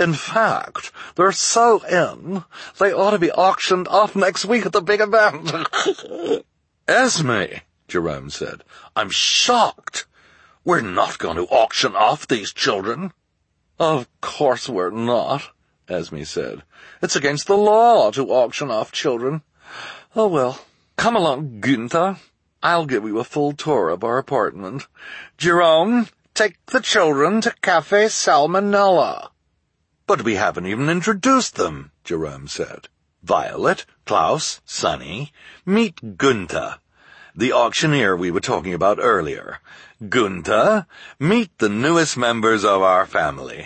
In fact, they're so in, they ought to be auctioned off next week at the big event. Esme, Jerome said, I'm shocked. We're not going to auction off these children. Of course we're not, Esme said. It's against the law to auction off children. Oh well, come along, Gunther. I'll give you a full tour of our apartment. Jerome, take the children to Café Salmonella. But we haven't even introduced them, Jerome said. Violet, Klaus, Sonny, meet Gunther, the auctioneer we were talking about earlier. Gunther, meet the newest members of our family.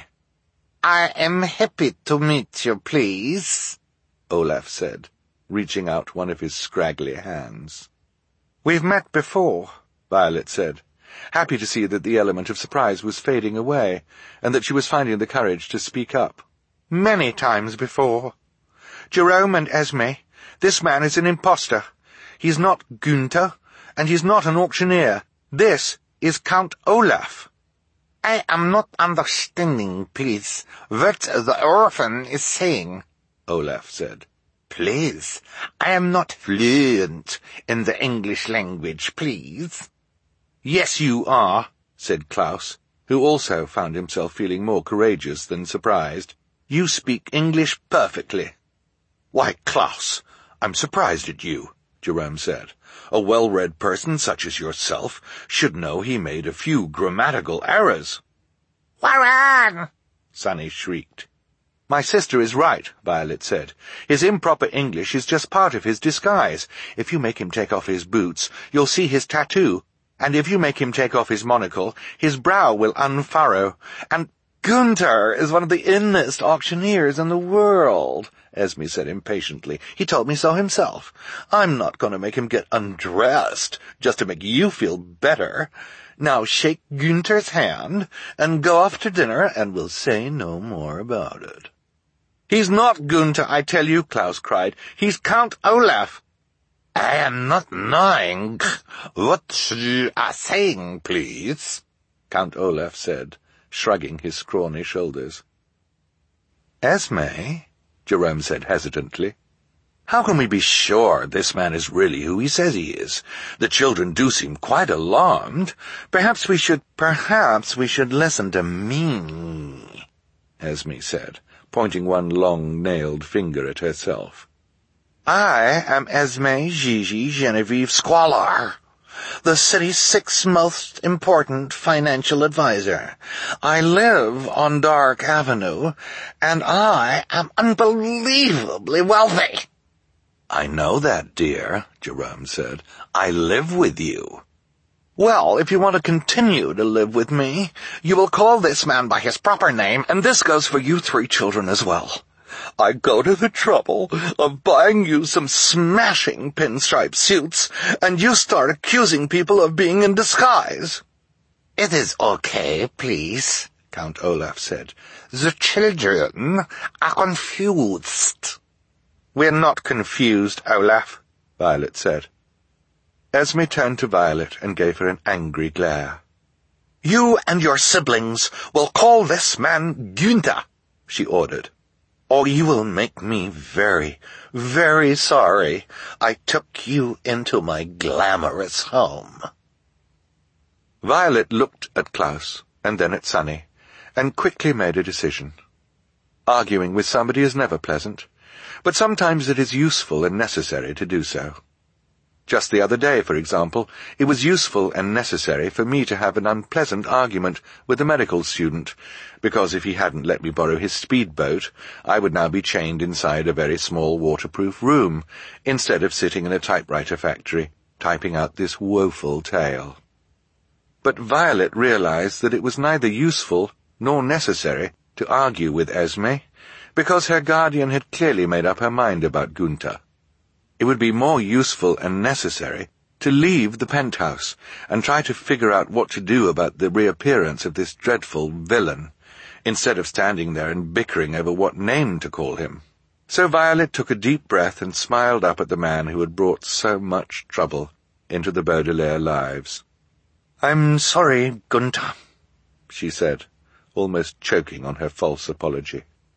I am happy to meet you, please, Olaf said, reaching out one of his scraggly hands. We've met before, Violet said, happy to see that the element of surprise was fading away, and that she was finding the courage to speak up. Many times before. Jerome and Esme, this man is an impostor. He's not Gunther, and he's not an auctioneer. This is Count Olaf. I am not understanding, please, what the orphan is saying, Olaf said. Please, I am not fluent in the English language, please. Yes, you are, said Klaus, who also found himself feeling more courageous than surprised. You speak English perfectly. Why, Klaus, I'm surprised at you, Jerome said. A well-read person such as yourself should know he made a few grammatical errors. Warren! Sonny shrieked. My sister is right, Violet said. His improper English is just part of his disguise. If you make him take off his boots, you'll see his tattoo, and if you make him take off his monocle, his brow will unfurrow. And Gunther is one of the innest auctioneers in the world, Esme said impatiently. He told me so himself. I'm not going to make him get undressed just to make you feel better. Now shake Gunther's hand and go off to dinner, and we'll say no more about it. He's not Gunther, I tell you, Klaus cried. He's Count Olaf. I am not knowing what you are saying, please, Count Olaf said, shrugging his scrawny shoulders. Esme, Jerome said hesitantly, how can we be sure this man is really who he says he is? The children do seem quite alarmed. Perhaps we should listen to me, Esme said, pointing one long-nailed finger at herself. I am Esme Gigi Genevieve Squalor, the city's sixth most important financial advisor. I live on Dark Avenue, and I am unbelievably wealthy. I know that, dear, Jerome said. I live with you. Well, if you want to continue to live with me, you will call this man by his proper name, and this goes for you three children as well. I go to the trouble of buying you some smashing pinstripe suits, and you start accusing people of being in disguise. It is okay, please, Count Olaf said. The children are confused. We're not confused, Olaf, Violet said. Esme turned to Violet and gave her an angry glare. You and your siblings will call this man Gunther, she ordered, or you will make me very, very sorry I took you into my glamorous home. Violet looked at Klaus and then at Sonny, and quickly made a decision. Arguing with somebody is never pleasant, but sometimes it is useful and necessary to do so. Just the other day, for example, it was useful and necessary for me to have an unpleasant argument with a medical student, because if he hadn't let me borrow his speedboat, I would now be chained inside a very small waterproof room, instead of sitting in a typewriter factory, typing out this woeful tale. But Violet realized that it was neither useful nor necessary to argue with Esme, because her guardian had clearly made up her mind about Gunther. It would be more useful and necessary to leave the penthouse and try to figure out what to do about the reappearance of this dreadful villain, instead of standing there and bickering over what name to call him. So Violet took a deep breath and smiled up at the man who had brought so much trouble into the Baudelaire lives. "I'm sorry, Gunther," she said, almost choking on her false apology.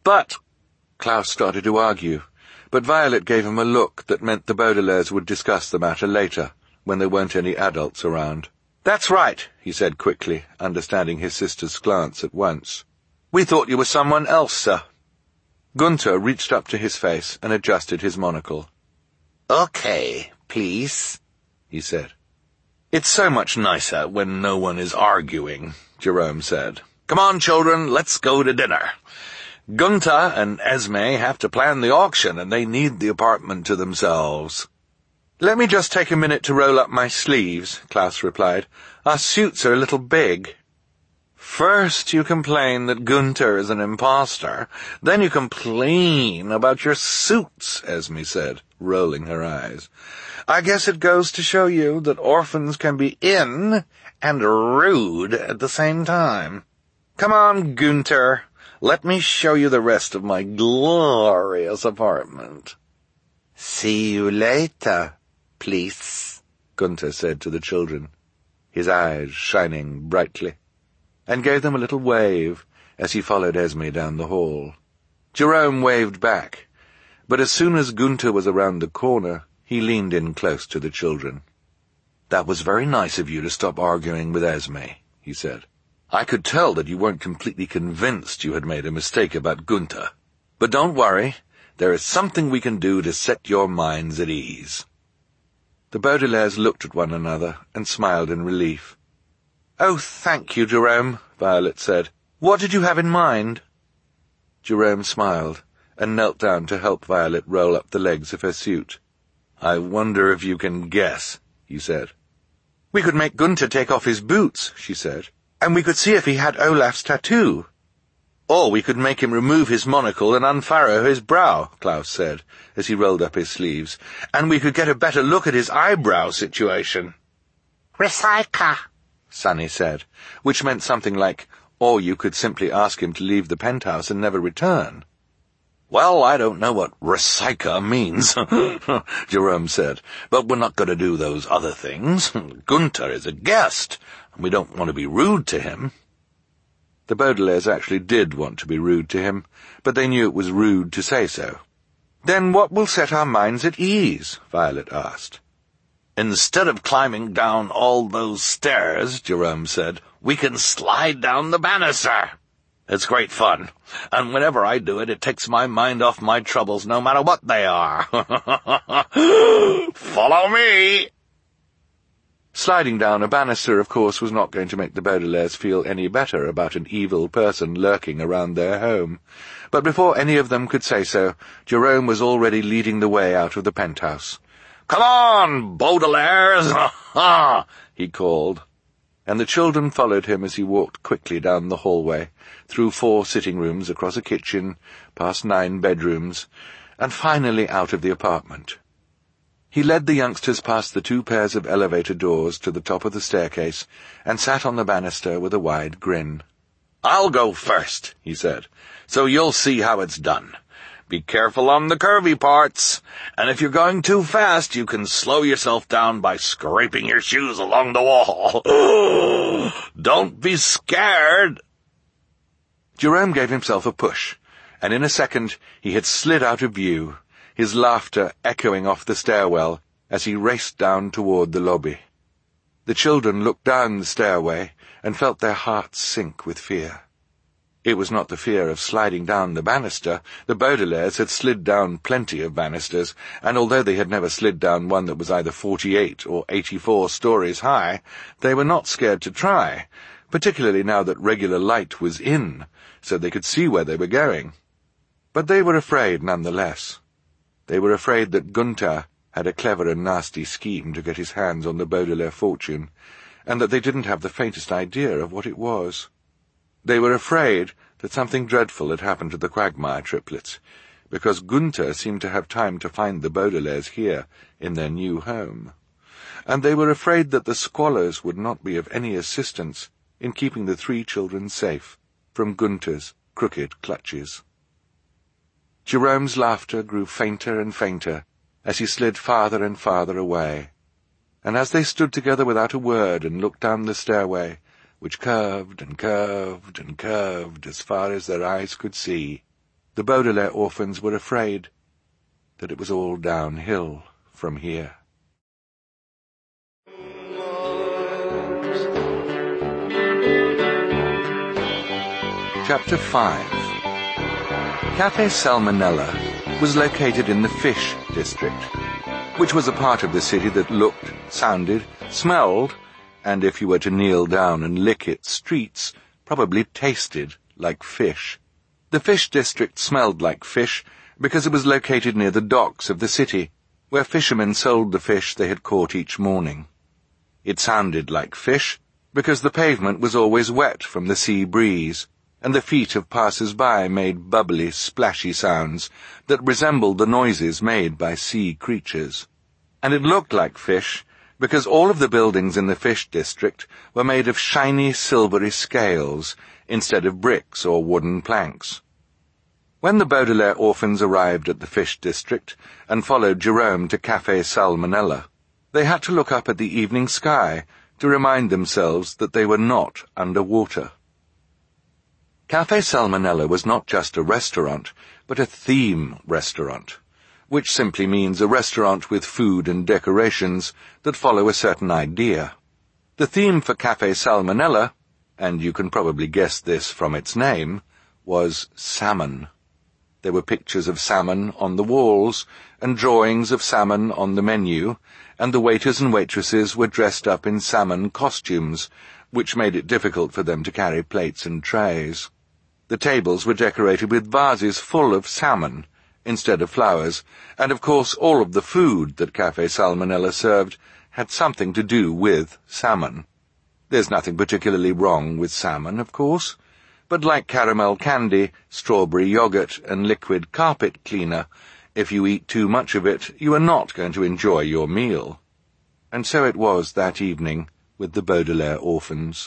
But— Klaus started to argue, but Violet gave him a look that meant the Baudelaires would discuss the matter later, when there weren't any adults around. "That's right," he said quickly, understanding his sister's glance at once. "We thought you were someone else, sir." Gunther reached up to his face and adjusted his monocle. "Okay, please," he said. "It's so much nicer when no one is arguing," Jerome said. "Come on, children, let's go to dinner. Gunther and Esme have to plan the auction, and they need the apartment to themselves." "Let me just take a minute to roll up my sleeves," Klaus replied. "Our suits are a little big." "First you complain that Gunther is an impostor, then you complain about your suits," Esme said, rolling her eyes. "I guess it goes to show you that orphans can be in and rude at the same time. Come on, Gunther. Let me show you the rest of my glorious apartment." "See you later, please," Gunther said to the children, his eyes shining brightly, and gave them a little wave as he followed Esme down the hall. Jerome waved back, but as soon as Gunther was around the corner, he leaned in close to the children. "That was very nice of you to stop arguing with Esme," he said. "I could tell that you weren't completely convinced you had made a mistake about Gunther. But don't worry, there is something we can do to set your minds at ease." The Baudelaires looked at one another and smiled in relief. "Oh, thank you, Jerome," Violet said. "What did you have in mind?" Jerome smiled and knelt down to help Violet roll up the legs of her suit. "I wonder if you can guess," he said. "We could make Gunther take off his boots," she said, "and we could see if he had Olaf's tattoo." "Or we could make him remove his monocle and unfurrow his brow," Klaus said, as he rolled up his sleeves, "and we could get a better look at his eyebrow situation." "Recycle," Sunny said, which meant something like, "Or you could simply ask him to leave the penthouse and never return." "Well, I don't know what recycle means," Jerome said, "but we're not going to do those other things. Gunther is a guest, and we don't want to be rude to him." The Baudelaires actually did want to be rude to him, but they knew it was rude to say so. "Then what will set our minds at ease?" Violet asked. "Instead of climbing down all those stairs," Jerome said, "we can slide down the banister. It's great fun, and whenever I do it, it takes my mind off my troubles, no matter what they are. Follow me!" Sliding down a banister, of course, was not going to make the Baudelaires feel any better about an evil person lurking around their home. But before any of them could say so, Jerome was already leading the way out of the penthouse. "Come on, Baudelaires! Ha!" he called. And the children followed him as he walked quickly down the hallway, through 4 sitting rooms, across a kitchen, past 9 bedrooms, and finally out of the apartment. He led the youngsters past the 2 pairs of elevator doors to the top of the staircase and sat on the banister with a wide grin. "I'll go first," he said, "so you'll see how it's done. Be careful on the curvy parts, and if you're going too fast, you can slow yourself down by scraping your shoes along the wall. Don't be scared." Jerome gave himself a push, and in a second he had slid out of view, his laughter echoing off the stairwell as he raced down toward the lobby. The children looked down the stairway and felt their hearts sink with fear. It was not the fear of sliding down the banister. The Baudelaires had slid down plenty of banisters, and although they had never slid down one that was either 48 or 84 stories high, they were not scared to try, particularly now that regular light was in, so they could see where they were going. But they were afraid nonetheless. They were afraid that Gunther had a clever and nasty scheme to get his hands on the Baudelaire fortune, and that they didn't have the faintest idea of what it was. They were afraid that something dreadful had happened to the Quagmire triplets, because Gunther seemed to have time to find the Baudelaires here in their new home. And they were afraid that the squalors would not be of any assistance in keeping the 3 children safe from Gunther's crooked clutches. Jerome's laughter grew fainter and fainter as he slid farther and farther away, and as they stood together without a word and looked down the stairway, which curved and curved and curved as far as their eyes could see, The Baudelaire orphans were afraid that it was all downhill from here. Chapter 5. Café Salmonella was located in the Fish District, which was a part of the city that looked, sounded, smelled, and if you were to kneel down and lick its streets, probably tasted like fish. The Fish District smelled like fish because it was located near the docks of the city, where fishermen sold the fish they had caught each morning. It sounded like fish because the pavement was always wet from the sea breeze, and the feet of passers-by made bubbly, splashy sounds that resembled the noises made by sea creatures. And it looked like fish because all of the buildings in the Fish District were made of shiny, silvery scales instead of bricks or wooden planks. When the Baudelaire orphans arrived at the Fish District and followed Jerome to Café Salmonella, they had to look up at the evening sky to remind themselves that they were not under water. Café Salmonella was not just a restaurant, but a theme restaurant, which simply means a restaurant with food and decorations that follow a certain idea. The theme for Café Salmonella, and you can probably guess this from its name, was salmon. There were pictures of salmon on the walls, and drawings of salmon on the menu, and the waiters and waitresses were dressed up in salmon costumes, which made it difficult for them to carry plates and trays. The tables were decorated with vases full of salmon, instead of flowers, and of course all of the food that Café Salmonella served had something to do with salmon. There's nothing particularly wrong with salmon, of course, but like caramel candy, strawberry yogurt, and liquid carpet cleaner, if you eat too much of it, you are not going to enjoy your meal. And so it was that evening with the Baudelaire orphans.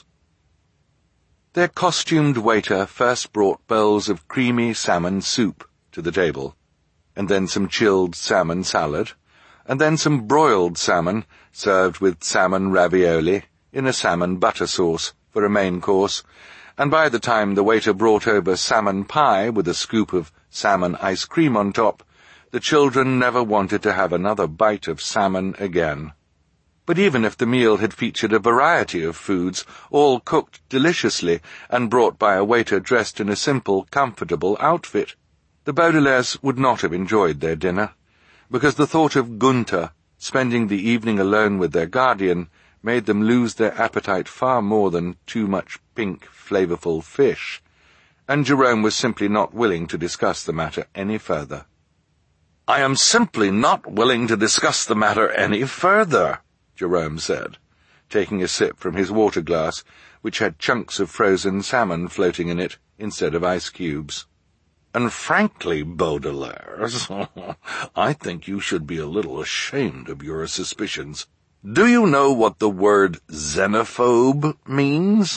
Their costumed waiter first brought bowls of creamy salmon soup to the table, and then some chilled salmon salad, and then some broiled salmon served with salmon ravioli in a salmon butter sauce for a main course, and by the time the waiter brought over salmon pie with a scoop of salmon ice cream on top, the children never wanted to have another bite of salmon again. But even if the meal had featured a variety of foods, all cooked deliciously and brought by a waiter dressed in a simple, comfortable outfit, the Baudelaires would not have enjoyed their dinner, because the thought of Gunther spending the evening alone with their guardian made them lose their appetite far more than too much pink, flavorful fish, and Jerome was simply not willing to discuss the matter any further. "I am simply not willing to discuss the matter any further," Jerome said, taking a sip from his water glass, which had chunks of frozen salmon floating in it instead of ice cubes. "And frankly, Baudelaires, I think you should be a little ashamed of your suspicions. Do you know what the word xenophobe means?"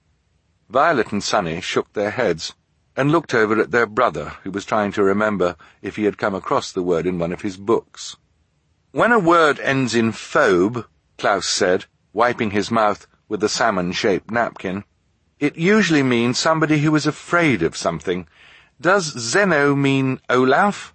Violet and Sunny shook their heads and looked over at their brother, who was trying to remember if he had come across the word in one of his books. "When a word ends in phobe," Klaus said, wiping his mouth with a salmon-shaped napkin, "it usually means somebody who is afraid of something. Does Zeno mean Olaf?"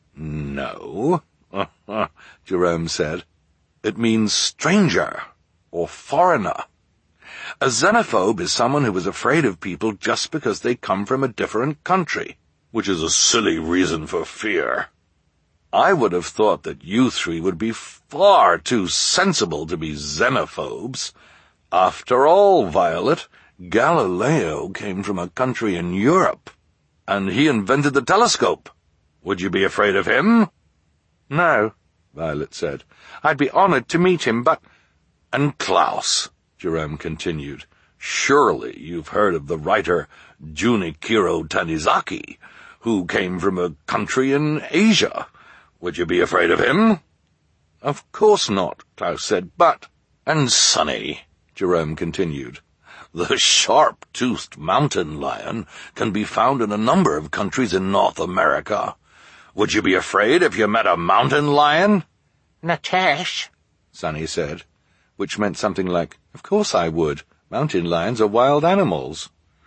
"No," Jerome said. "It means stranger or foreigner. A xenophobe is someone who is afraid of people just because they come from a different country, which is a silly reason for fear. I would have thought that you three would be far too sensible to be xenophobes. After all, Violet, Galileo came from a country in Europe, and he invented the telescope. Would you be afraid of him?" "No," Violet said. "I'd be honored to meet him, but—" "And Klaus," Jerome continued, "surely you've heard of the writer Junichiro Tanizaki, who came from a country in Asia. Would you be afraid of him?" "Of course not," Klaus said, "but—" "And Sunny," Jerome continued, "the sharp-toothed mountain lion can be found in a number of countries in North America. Would you be afraid if you met a mountain lion?" Natesh, Sunny said, which meant something like, "Of course I would. Mountain lions are wild animals."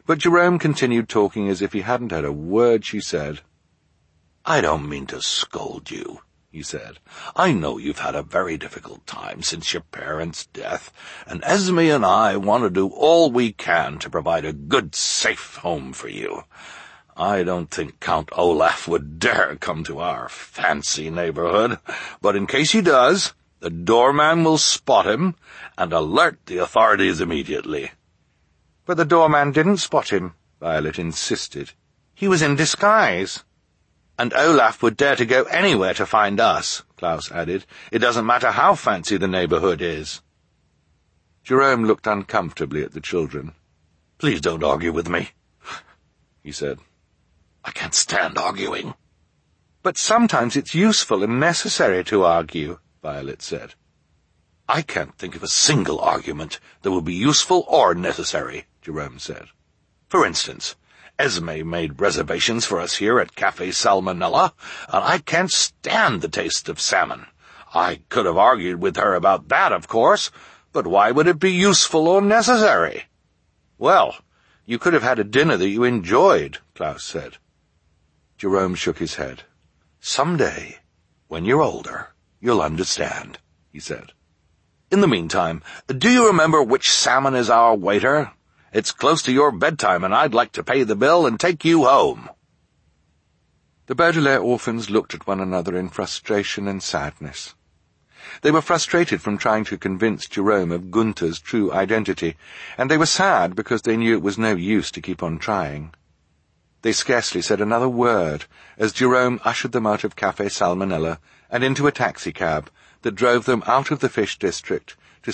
But Jerome continued talking as if he hadn't heard a word she said. "I don't mean to scold you," he said. "I know you've had a very difficult time since your parents' death, and Esme and I want to do all we can to provide a good, safe home for you. I don't think Count Olaf would dare come to our fancy neighborhood, but in case he does, the doorman will spot him and alert the authorities immediately." "But the doorman didn't spot him," Violet insisted. "He was in disguise." "And Olaf would dare to go anywhere to find us," Klaus added. "It doesn't matter how fancy the neighborhood is." Jerome looked uncomfortably at the children. "Please don't argue with me," he said. "I can't stand arguing." "But sometimes it's useful and necessary to argue," Violet said. "I can't think of a single argument that would be useful or necessary," Jerome said. "For instance, Esme made reservations for us here at Café Salmonella, and I can't stand the taste of salmon. I could have argued with her about that, of course, but why would it be useful or necessary?" "Well, you could have had a dinner that you enjoyed," Klaus said. Jerome shook his head. "Someday, when you're older, you'll understand," he said. "In the meantime, do you remember which salmon is our waiter? It's close to your bedtime, and I'd like to pay the bill and take you home." The Baudelaire orphans looked at one another in frustration and sadness. They were frustrated from trying to convince Jerome of Gunther's true identity, and they were sad because they knew it was no use to keep on trying. They scarcely said another word as Jerome ushered them out of Café Salmonella and into a taxicab that drove them out of the fish district to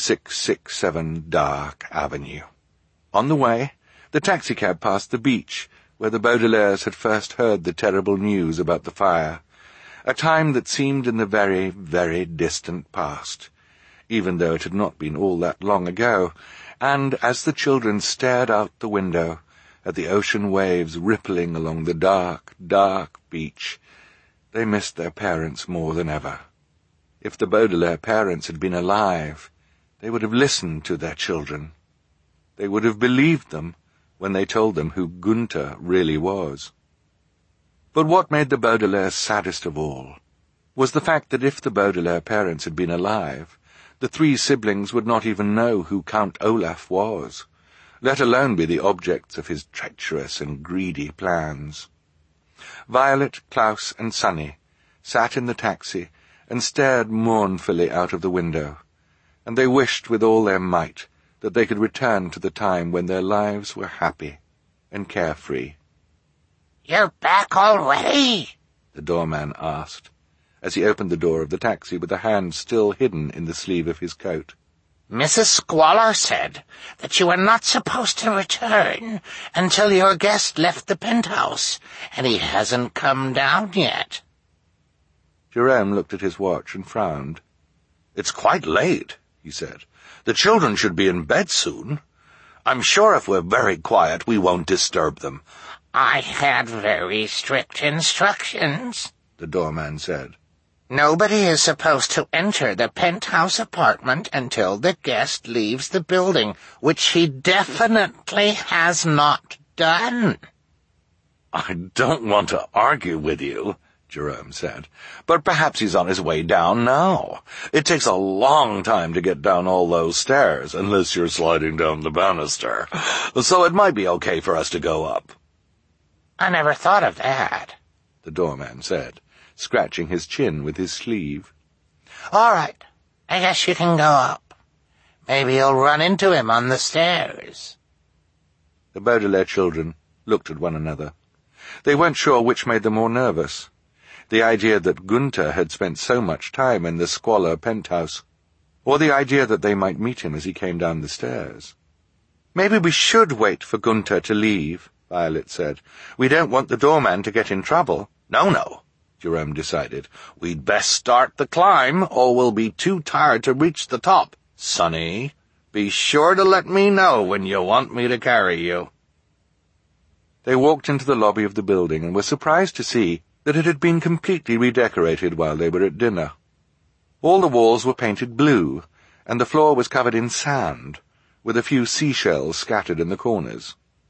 667 Dark Avenue. On the way, the taxicab passed the beach where the Baudelaires had first heard the terrible news about the fire, a time that seemed in the very, very distant past, even though it had not been all that long ago, and as the children stared out the window at the ocean waves rippling along the dark, dark beach, they missed their parents more than ever. If the Baudelaire parents had been alive, they would have listened to their children. They would have believed them when they told them who Gunther really was. But what made the Baudelaires saddest of all was the fact that if the Baudelaire parents had been alive, the three siblings would not even know who Count Olaf was, let alone be the objects of his treacherous and greedy plans. Violet, Klaus, and Sunny sat in the taxi and stared mournfully out of the window, and they wished with all their might that they could return to the time when their lives were happy and carefree. "You're back already?" the doorman asked, as he opened the door of the taxi with a hand still hidden in the sleeve of his coat. "Mrs. Squalor said that you were not supposed to return until your guest left the penthouse, and he hasn't come down yet." Jerome looked at his watch and frowned. "It's quite late," he said. "The children should be in bed soon. I'm sure if we're very quiet, we won't disturb them." "I had very strict instructions," the doorman said. "Nobody is supposed to enter the penthouse apartment until the guest leaves the building, which he definitely has not done." "I don't want to argue with you," Jerome said, "but perhaps he's on his way down now. It takes a long time to get down all those stairs, unless you're sliding down the banister, so it might be okay for us to go up." "I never thought of that," the doorman said, scratching his chin with his sleeve. "All right, I guess you can go up. Maybe you'll run into him on the stairs." The Baudelaire children looked at one another. They weren't sure which made them more nervous, the idea that Gunther had spent so much time in the squalor penthouse, or the idea that they might meet him as he came down the stairs. "Maybe we should wait for Gunther to leave," Violet said. "We don't want the doorman to get in trouble." No, Jerome decided. "We'd best start the climb, or we'll be too tired to reach the top. Sonny, be sure to let me know when you want me to carry you." They walked into the lobby of the building and were surprised to see that it had been completely redecorated while they were at dinner. All the walls were painted blue, and the floor was covered in sand, with a few seashells scattered in the corners.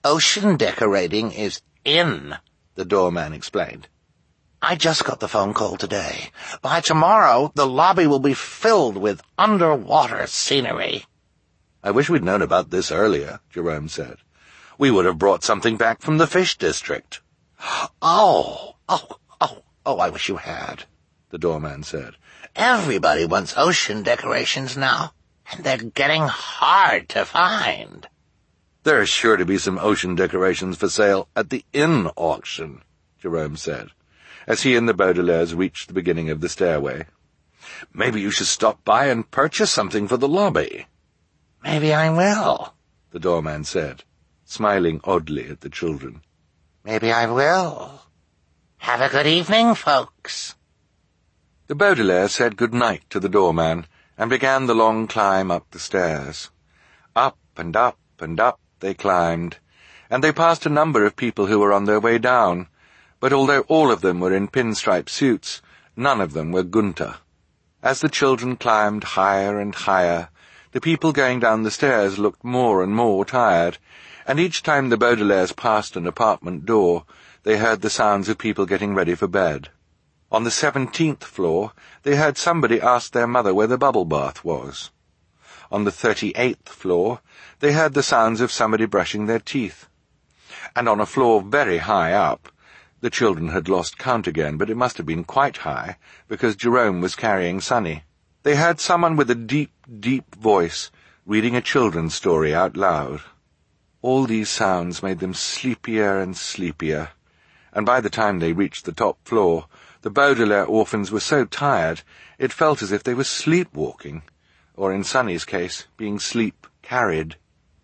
Ocean decorating is in, the doorman explained. I just got the phone call today. By tomorrow, the lobby will be filled with underwater scenery. I wish we'd known about this earlier, Jerome said. We would have brought something back from the fish district. Oh, I wish you had, the doorman said. Everybody wants ocean decorations now, and they're getting hard to find. There's sure to be some ocean decorations for sale at the inn auction, Jerome said, as he and the Baudelaires reached the beginning of the stairway. Maybe you should stop by and purchase something for the lobby. Maybe I will, the doorman said, smiling oddly at the children. Maybe I will. Have a good evening, folks. The Baudelaires said good night to the doorman and began the long climb up the stairs. Up and up and up they climbed, and they passed a number of people who were on their way down, but although all of them were in pinstripe suits, none of them were Gunther. As the children climbed higher and higher, the people going down the stairs looked more and more tired, and each time the Baudelaires passed an apartment door, they heard the sounds of people getting ready for bed. On the 17th floor, they heard somebody ask their mother where the bubble bath was. On the 38th floor, they heard the sounds of somebody brushing their teeth. And on a floor very high up, the children had lost count again, but it must have been quite high, because Jerome was carrying Sonny. They heard someone with a deep, deep voice reading a children's story out loud. All these sounds made them sleepier and sleepier, and by the time they reached the top floor, the Baudelaire orphans were so tired it felt as if they were sleepwalking, or in Sonny's case, being sleep-carried.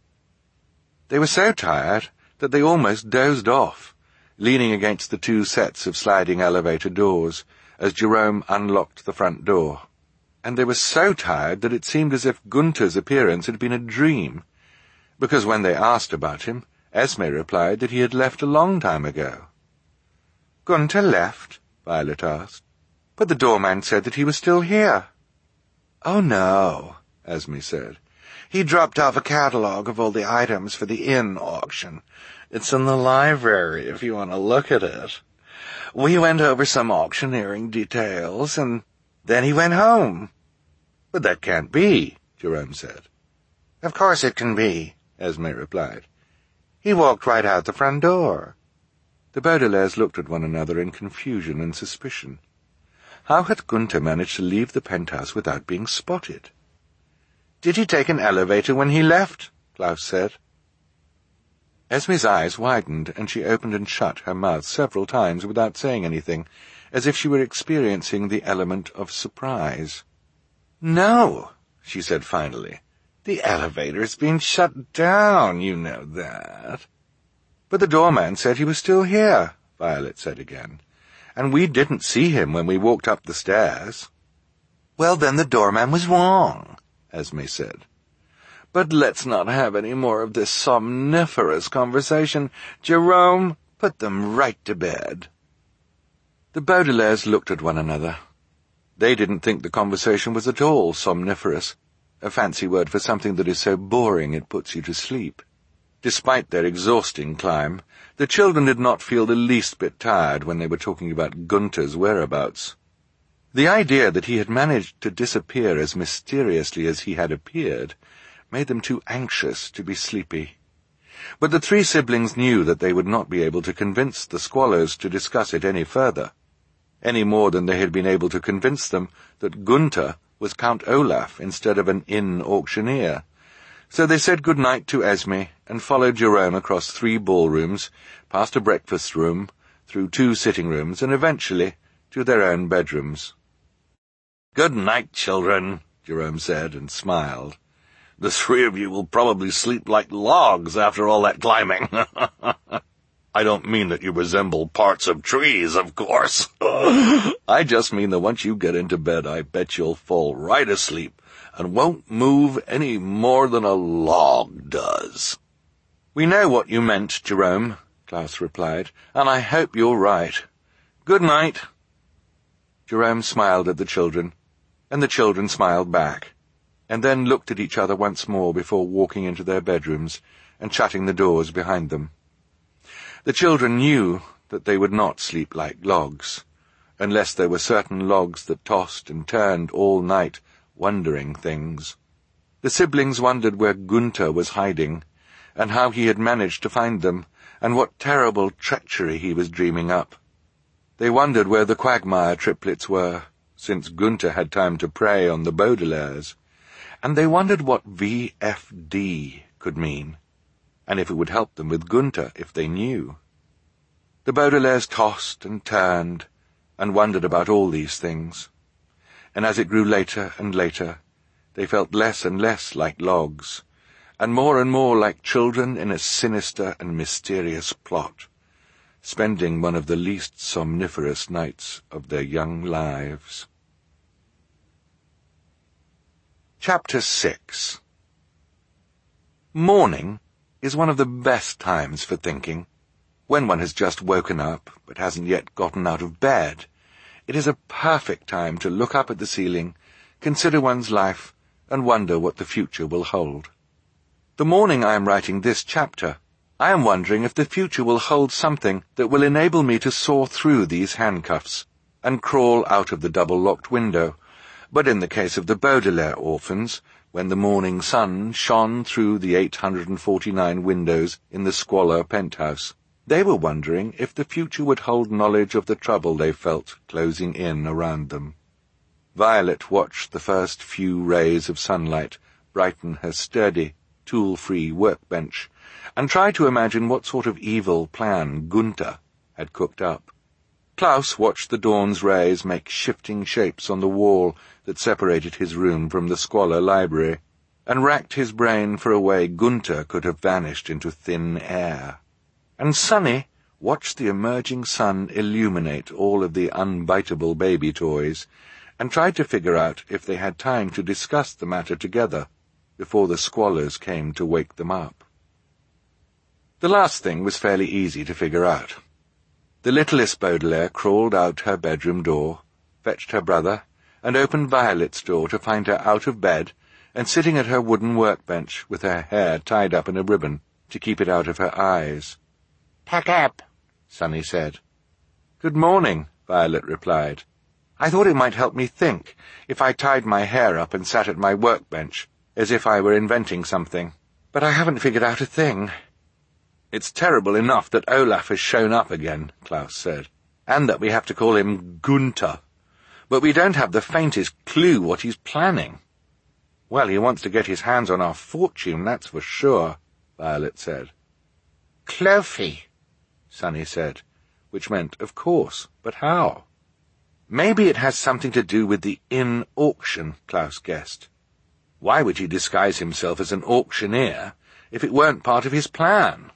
They were so tired that they almost dozed off, leaning against the two sets of sliding elevator doors as Jerome unlocked the front door. And they were so tired that it seemed as if Gunther's appearance had been a dream, because when they asked about him, Esme replied that he had left a long time ago. Gunther left? Violet asked. But the doorman said that he was still here. Oh, no, Esme said. He dropped off a catalogue of all the items for the inn auction. It's in the library if you want to look at it. We went over some auctioneering details, and then he went home. But that can't be, Jerome said. Of course it can be, Esme replied. He walked right out the front door. The Baudelaires looked at one another in confusion and suspicion. How had Gunther managed to leave the penthouse without being spotted? Did he take an elevator when he left? Klaus said. Esme's eyes widened, and she opened and shut her mouth several times without saying anything, as if she were experiencing the element of surprise. No, she said finally. The elevator's been shut down, you know that. But the doorman said he was still here, Violet said again, and we didn't see him when we walked up the stairs. Well, then the doorman was wrong, Esme said. But let's not have any more of this somniferous conversation. Jerome, put them right to bed. The Baudelaires looked at one another. They didn't think the conversation was at all somniferous, a fancy word for something that is so boring it puts you to sleep. Despite their exhausting climb, the children did not feel the least bit tired when they were talking about Gunther's whereabouts. The idea that he had managed to disappear as mysteriously as he had appeared made them too anxious to be sleepy. But the three siblings knew that they would not be able to convince the Squallows to discuss it any further, any more than they had been able to convince them that Gunther was Count Olaf instead of an inn auctioneer. So they said good night to Esme and followed Jerome across 3 ballrooms, past a breakfast room, through 2 sitting rooms, and eventually to their own bedrooms. "Good night, children," Jerome said, and smiled. "The 3 of you will probably sleep like logs after all that climbing." "I don't mean that you resemble parts of trees, of course. I just mean that once you get into bed, I bet you'll fall right asleep and won't move any more than a log does." "We know what you meant, Jerome," Klaus replied, "and I hope you're right. Good night." Jerome smiled at the children, and the children smiled back, and then looked at each other once more before walking into their bedrooms and shutting the doors behind them. The children knew that they would not sleep like logs, unless there were certain logs that tossed and turned all night, wondering things. The siblings wondered where Gunther was hiding, and how he had managed to find them, and what terrible treachery he was dreaming up. They wondered where the Quagmire triplets were, since Gunther had time to prey on the Baudelaires, and they wondered what VFD could mean, and if it would help them with Gunther if they knew. The Baudelaires tossed and turned, and wondered about all these things, and as it grew later and later, they felt less and less like logs, and more like children in a sinister and mysterious plot, spending one of the least somniferous nights of their young lives. Chapter 6. Morning is one of the best times for thinking. When one has just woken up, but hasn't yet gotten out of bed, it is a perfect time to look up at the ceiling, consider one's life, and wonder what the future will hold. The morning I am writing this chapter, I am wondering if the future will hold something that will enable me to saw through these handcuffs and crawl out of the double-locked window. But in the case of the Baudelaire orphans, when the morning sun shone through the 849 windows in the squalor penthouse, they were wondering if the future would hold knowledge of the trouble they felt closing in around them. Violet watched the first few rays of sunlight brighten her sturdy, tool-free workbench, and tried to imagine what sort of evil plan Gunther had cooked up. Klaus watched the dawn's rays make shifting shapes on the wall that separated his room from the squalor library, and racked his brain for a way Gunther could have vanished into thin air. And Sunny watched the emerging sun illuminate all of the unbiteable baby toys, and tried to figure out if they had time to discuss the matter together before the squalors came to wake them up. The last thing was fairly easy to figure out. The littlest Baudelaire crawled out her bedroom door, fetched her brother, and opened Violet's door to find her out of bed and sitting at her wooden workbench with her hair tied up in a ribbon to keep it out of her eyes. "Pack up," Sunny said. "Good morning," Violet replied. "I thought it might help me think if I tied my hair up and sat at my workbench, as if I were inventing something. But I haven't figured out a thing." "It's terrible enough that Olaf has shown up again," Klaus said, "and that we have to call him Gunther. But we don't have the faintest clue what he's planning." "Well, he wants to get his hands on our fortune, that's for sure," Violet said. "Clofey," Sunny said, which meant, of course, but how? "Maybe it has something to do with the inn auction," Klaus guessed. "Why would he disguise himself as an auctioneer if it weren't part of his plan?"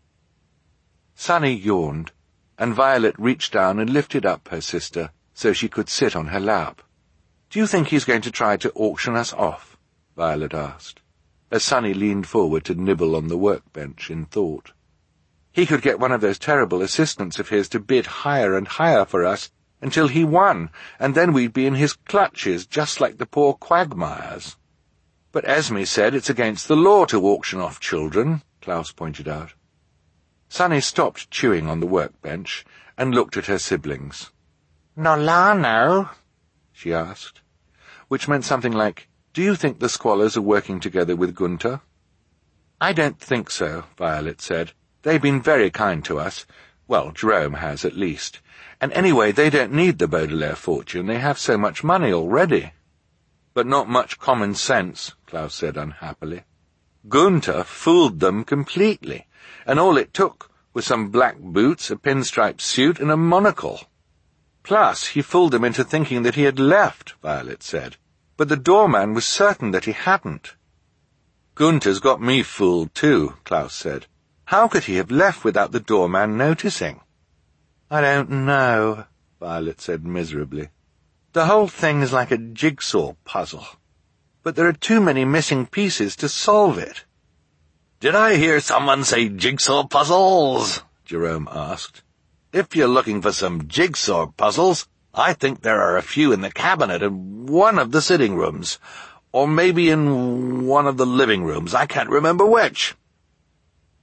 Sunny yawned, and Violet reached down and lifted up her sister so she could sit on her lap. "Do you think he's going to try to auction us off?" Violet asked, as Sunny leaned forward to nibble on the workbench in thought. "He could get one of those terrible assistants of his to bid higher and higher for us until he won, and then we'd be in his clutches just like the poor Quagmires." "But Esme said it's against the law to auction off children," Klaus pointed out. Sunny stopped chewing on the workbench and looked at her siblings. "Nolano?" she asked, which meant something like, "Do you think the squalors are working together with Gunther?" "I don't think so," Violet said. "They've been very kind to us. Well, Jerome has, at least. And anyway, they don't need the Baudelaire fortune. They have so much money already." "But not much common sense," Klaus said unhappily. "Gunther fooled them completely, and all it took was some black boots, a pinstripe suit, and a monocle. Plus, he fooled them into thinking that he had left," Violet said. "But the doorman was certain that he hadn't." "Gunther's got me fooled too," Klaus said. "How could he have left without the doorman noticing?" "I don't know," Violet said miserably. "The whole thing is like a jigsaw puzzle, but there are too many missing pieces to solve it." "Did I hear someone say jigsaw puzzles?" Jerome asked. "If you're looking for some jigsaw puzzles, I think there are a few in the cabinet in one of the sitting rooms, or maybe in one of the living rooms. I can't remember which."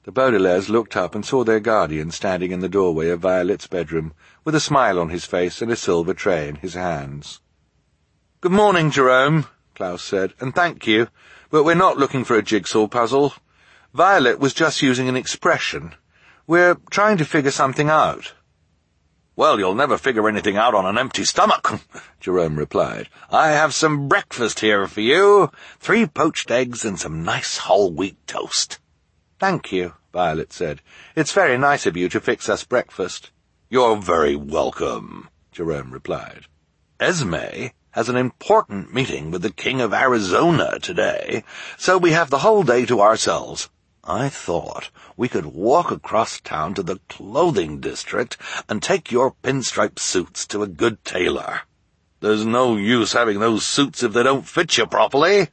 The Baudelaires looked up and saw their guardian standing in the doorway of Violet's bedroom, with a smile on his face and a silver tray in his hands. "Good morning, Jerome," Klaus said, "and thank you, but we're not looking for a jigsaw puzzle. Violet was just using an expression. We're trying to figure something out." "Well, you'll never figure anything out on an empty stomach," Jerome replied. "I have some breakfast here for you. 3 poached eggs and some nice whole wheat toast." "Thank you," Violet said. "It's very nice of you to fix us breakfast." "You're very welcome," Jerome replied. "Esme has an important meeting with the King of Arizona today, so we have the whole day to ourselves. I thought we could walk across town to the clothing district and take your pinstripe suits to a good tailor. There's no use having those suits if they don't fit you properly."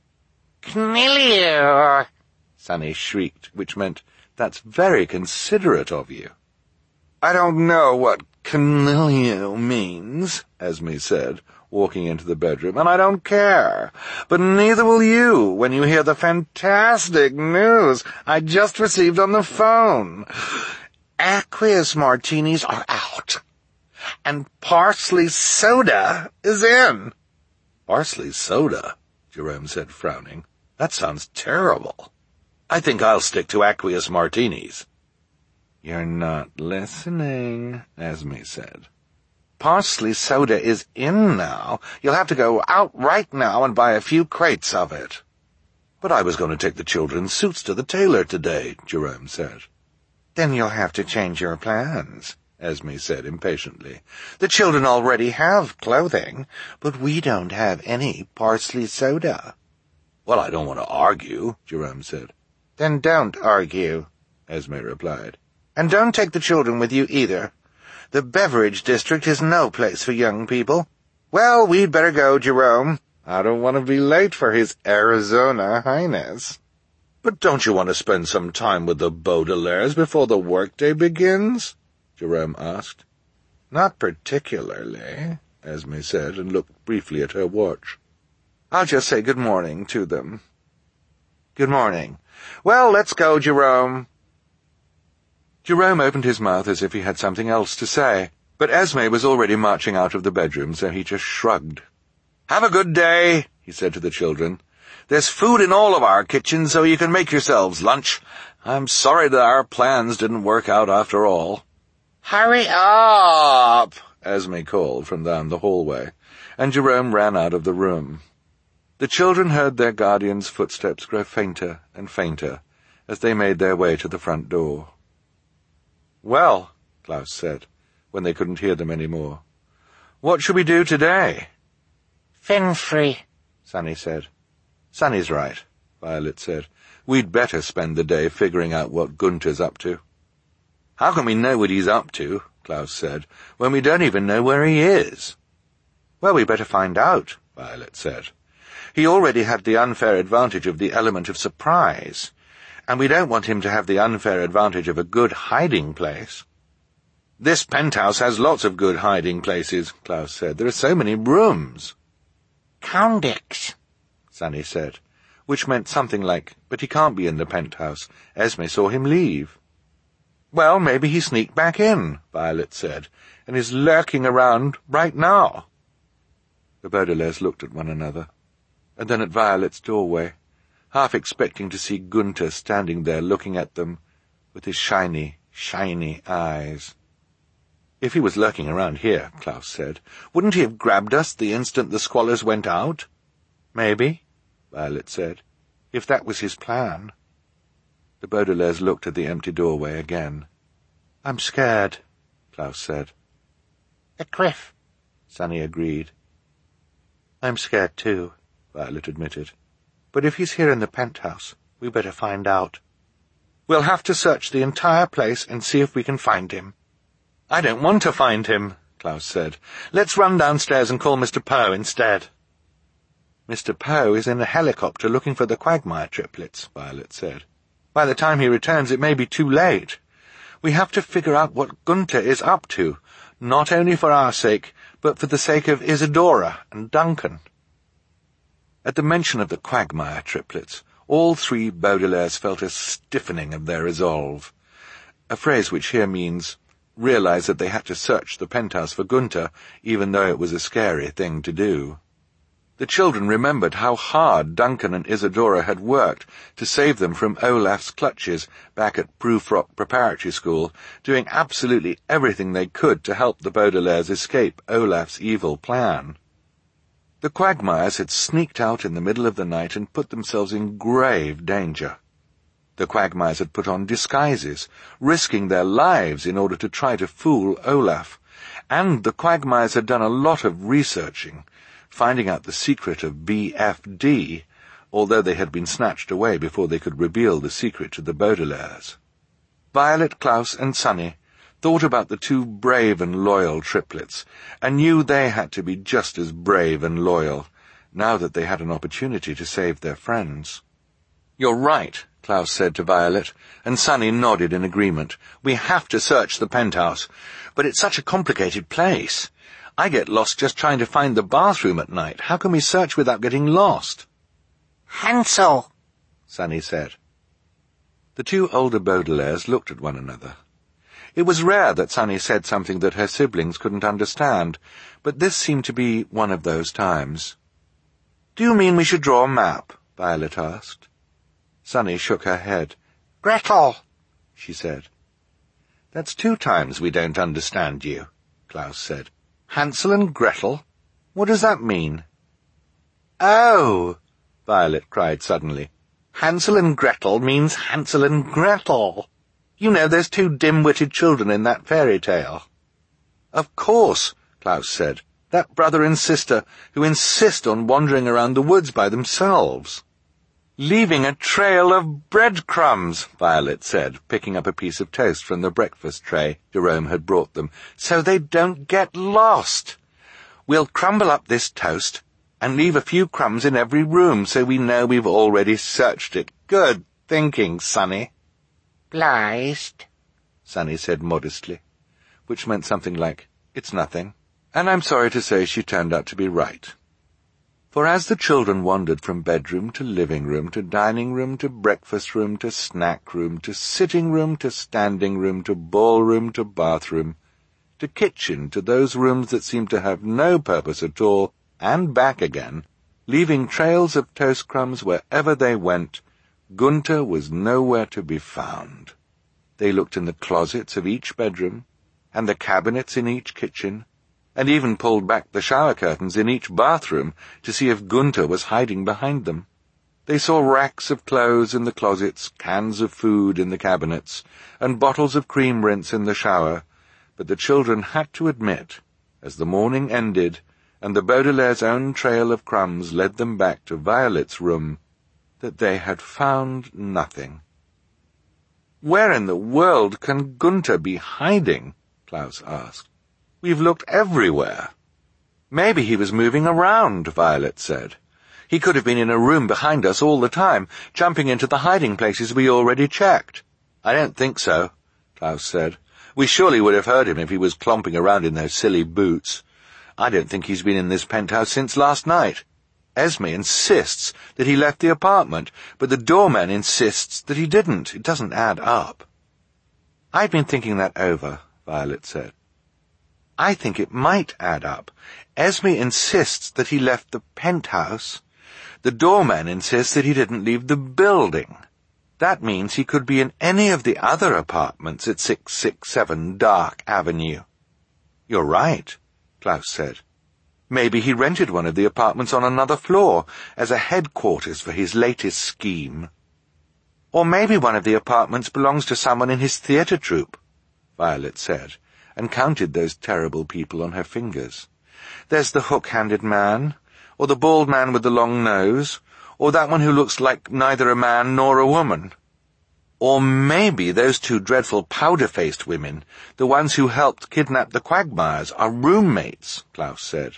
"Knillier!" Sunny shrieked, which meant, "That's very considerate of you." "I don't know what cannilio means," Esme said, walking into the bedroom, "and I don't care. But neither will you when you hear the fantastic news I just received on the phone. Aqueous martinis are out, and parsley soda is in." "Parsley soda?" Jerome said, frowning. "That sounds terrible. I think I'll stick to aqueous martinis." "You're not listening," Esme said. "Parsley soda is in now. You'll have to go out right now and buy a few crates of it." "But I was going to take the children's suits to the tailor today," Jerome said. "Then you'll have to change your plans," Esme said impatiently. "The children already have clothing, but we don't have any parsley soda." "Well, I don't want to argue," Jerome said. "Then don't argue," Esme replied. "And don't take the children with you either. The beverage district is no place for young people. Well, we'd better go, Jerome. I don't want to be late for his Arizona Highness." "But don't you want to spend some time with the Baudelaires before the workday begins?" Jerome asked. "Not particularly," Esme said, and looked briefly at her watch. "I'll just say good morning to them." "Good morning. Well, let's go, Jerome." Jerome opened his mouth as if he had something else to say, but Esme was already marching out of the bedroom, so he just shrugged. "Have a good day," he said to the children. "There's food in all of our kitchens, so you can make yourselves lunch. I'm sorry that our plans didn't work out after all." "Hurry up!" Esme called from down the hallway, and Jerome ran out of the room. The children heard their guardian's footsteps grow fainter and fainter as they made their way to the front door. "Well," Klaus said, when they couldn't hear them any more, "what should we do today?" "Finfree," Sunny said. "Sunny's right," Violet said. "We'd better spend the day figuring out what Gunther's up to." "How can we know what he's up to," Klaus said, "when we don't even know where he is?" "Well, we better find out," Violet said. "He already had the unfair advantage of the element of surprise, and we don't want him to have the unfair advantage of a good hiding place." "This penthouse has lots of good hiding places," Klaus said. "There are so many rooms." "Coundix," Sunny said, which meant something like, "But he can't be in the penthouse. Esme saw him leave." "Well, maybe he sneaked back in," Violet said, "and is lurking around right now." The Baudelaires looked at one another, and then at Violet's doorway, half expecting to see Gunther standing there looking at them with his shiny, shiny eyes. "If he was lurking around here," Klaus said, "wouldn't he have grabbed us the instant the squallers went out?" "Maybe," Violet said, "if that was his plan." The Baudelaires looked at the empty doorway again. "I'm scared," Klaus said. "The cliff," Sunny agreed. "I'm scared too," Violet admitted. "But if he's here in the penthouse, we better find out. We'll have to search the entire place and see if we can find him." "I don't want to find him," Klaus said. "Let's run downstairs and call Mr. Poe instead." "Mr. Poe is in a helicopter looking for the Quagmire triplets," Violet said. "By the time he returns, it may be too late. We have to figure out what Gunther is up to, not only for our sake, but for the sake of Isadora and Duncan." At the mention of the Quagmire triplets, all three Baudelaires felt a stiffening of their resolve, a phrase which here means realize that they had to search the penthouse for Gunther, even though it was a scary thing to do. The children remembered how hard Duncan and Isadora had worked to save them from Olaf's clutches back at Prufrock Preparatory School, doing absolutely everything they could to help the Baudelaires escape Olaf's evil plan. The Quagmires had sneaked out in the middle of the night and put themselves in grave danger. The Quagmires had put on disguises, risking their lives in order to try to fool Olaf, and the Quagmires had done a lot of researching, finding out the secret of BFD, although they had been snatched away before they could reveal the secret to the Baudelaires. Violet, Klaus, and Sunny thought about the two brave and loyal triplets, and knew they had to be just as brave and loyal, now that they had an opportunity to save their friends. "You're right," Klaus said to Violet, and Sunny nodded in agreement. "We have to search the penthouse, but it's such a complicated place. I get lost just trying to find the bathroom at night. How can we search without getting lost?" "Hansel," Sunny said. The two older Baudelaires looked at one another. It was rare that Sunny said something that her siblings couldn't understand, but this seemed to be one of those times. "Do you mean we should draw a map?" Violet asked. Sunny shook her head. "Gretel," she said. "That's 2 times we don't understand you," Klaus said. "Hansel and Gretel? What does that mean?" "Oh!" Violet cried suddenly. "Hansel and Gretel means Hansel and Gretel. You know, those 2 dim-witted children in that fairy tale." "Of course," Klaus said. "That brother and sister who insist on wandering around the woods by themselves." "Leaving a trail of breadcrumbs," Violet said, picking up a piece of toast from the breakfast tray Jerome had brought them, "so they don't get lost. We'll crumble up this toast and leave a few crumbs in every room so we know we've already searched it. Good thinking, Sunny." "Leicht," Sunny said modestly, which meant something like, "It's nothing." And I'm sorry to say she turned out to be right. For as the children wandered from bedroom to living room to dining room to breakfast room to snack room to sitting room to standing room to ballroom to bathroom to kitchen to those rooms that seemed to have no purpose at all, and back again, leaving trails of toast crumbs wherever they went, Gunther was nowhere to be found. They looked in the closets of each bedroom, and the cabinets in each kitchen, and even pulled back the shower curtains in each bathroom to see if Gunther was hiding behind them. They saw racks of clothes in the closets, cans of food in the cabinets, and bottles of cream rinse in the shower, but the children had to admit, as the morning ended and the Baudelaire's own trail of crumbs led them back to Violet's room, that they had found nothing. "Where in the world can Gunther be hiding?" Klaus asked. "We've looked everywhere." "Maybe he was moving around," Violet said. "He could have been in a room behind us all the time, jumping into the hiding places we already checked." "I don't think so," Klaus said. "We surely would have heard him if he was clomping around in those silly boots. I don't think he's been in this penthouse since last night. Esme insists that he left the apartment, but the doorman insists that he didn't. It doesn't add up." "I've been thinking that over," Violet said. "I think it might add up. Esme insists that he left the penthouse. The doorman insists that he didn't leave the building. That means he could be in any of the other apartments at 667 Dark Avenue." "You're right," Klaus said. "Maybe he rented one of the apartments on another floor as a headquarters for his latest scheme. Or maybe one of the apartments belongs to someone in his theatre troupe," Violet said, and counted those terrible people on her fingers. "There's the hook-handed man, or the bald man with the long nose, or that one who looks like neither a man nor a woman. Or maybe those 2 dreadful powder-faced women, the ones who helped kidnap the Quagmires, are roommates," Klaus said.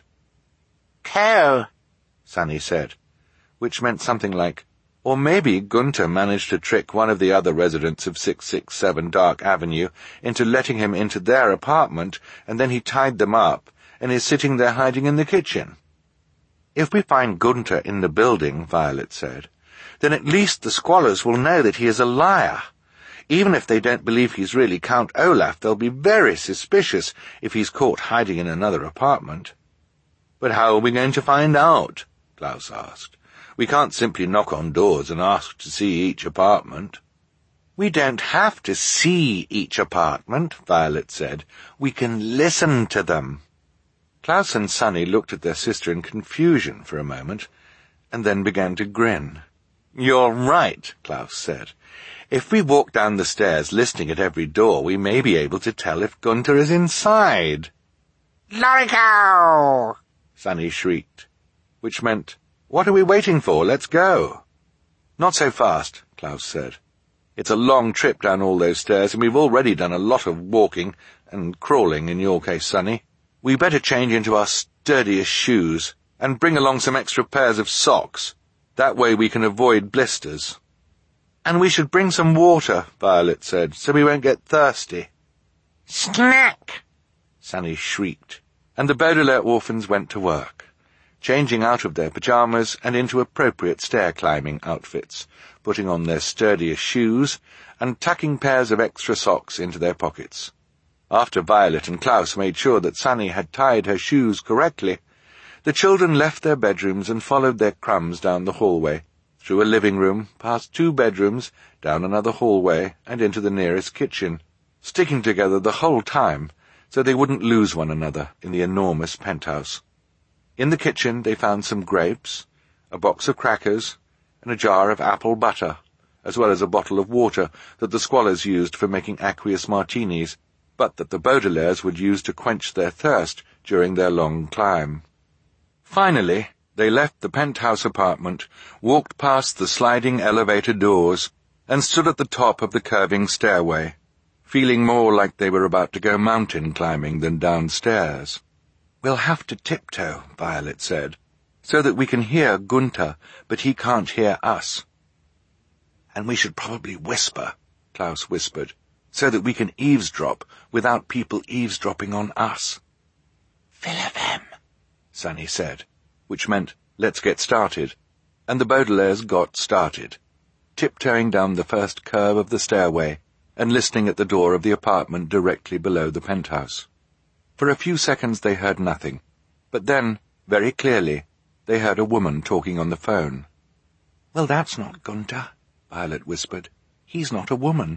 "Co," Sunny said, which meant something like, "Or maybe Gunther managed to trick one of the other residents of 667 Dark Avenue into letting him into their apartment, and then he tied them up, and is sitting there hiding in the kitchen." "If we find Gunther in the building," Violet said, then at least the squalors will know that he is a liar. Even if they don't believe he's really Count Olaf, they'll be very suspicious if he's caught hiding in another apartment. But how are we going to find out? Klaus asked. We can't simply knock on doors and ask to see each apartment. We don't have to see each apartment, Violet said. We can listen to them. Klaus and Sunny looked at their sister in confusion for a moment, and then began to grin. You're right, Klaus said. If we walk down the stairs listening at every door, we may be able to tell if Gunther is inside. Lorico! Sunny shrieked, which meant, "What are we waiting for? Let's go." Not so fast, Klaus said. It's a long trip down all those stairs, and we've already done a lot of walking, and crawling in your case, Sunny. We better change into our sturdiest shoes, and bring along some extra pairs of socks. That way we can avoid blisters. And we should bring some water, Violet said, so we won't get thirsty. Snack! Sunny shrieked, and the Baudelaire orphans went to work, changing out of their pyjamas and into appropriate stair-climbing outfits, putting on their sturdiest shoes and tucking pairs of extra socks into their pockets. After Violet and Klaus made sure that Sunny had tied her shoes correctly, the children left their bedrooms and followed their crumbs down the hallway, through a living room, past 2 bedrooms, down another hallway, and into the nearest kitchen, sticking together the whole time, so they wouldn't lose one another in the enormous penthouse. In the kitchen they found some grapes, a box of crackers, and a jar of apple butter, as well as a bottle of water that the squalors used for making aqueous martinis, but that the Baudelaires would use to quench their thirst during their long climb. Finally, they left the penthouse apartment, walked past the sliding elevator doors, and stood at the top of the curving stairway, feeling more like they were about to go mountain climbing than downstairs. "We'll have to tiptoe," Violet said, "so that we can hear Gunther, but he can't hear us." "And we should probably whisper," Klaus whispered, "so that we can eavesdrop without people eavesdropping on us." Philipem, Sunny said, which meant, "Let's get started," and the Baudelaires got started, tiptoeing down the first curve of the stairway and listening at the door of the apartment directly below the penthouse. For a few seconds they heard nothing, but then, very clearly, they heard a woman talking on the phone. "Well, that's not Gunther," Violet whispered. "He's not a woman."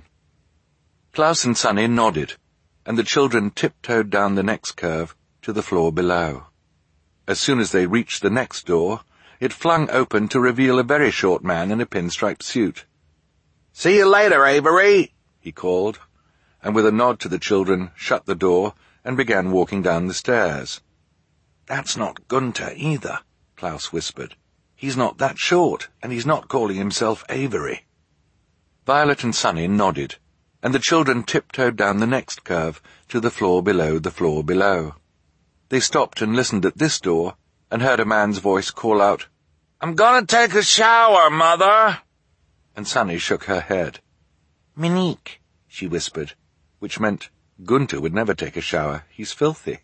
Klaus and Sunny nodded, and the children tiptoed down the next curve to the floor below. As soon as they reached the next door, it flung open to reveal a very short man in a pinstripe suit. "See you later, Avery," he called, and with a nod to the children, shut the door and began walking down the stairs. "That's not Gunther either," Klaus whispered. "He's not that short, and he's not calling himself Avery." Violet and Sunny nodded, and the children tiptoed down the next curve to the floor below the floor below. They stopped and listened at this door, and heard a man's voice call out, "I'm gonna take a shower, Mother!" And Sunny shook her head. "Monique," she whispered, which meant Gunther would never take a shower. He's filthy.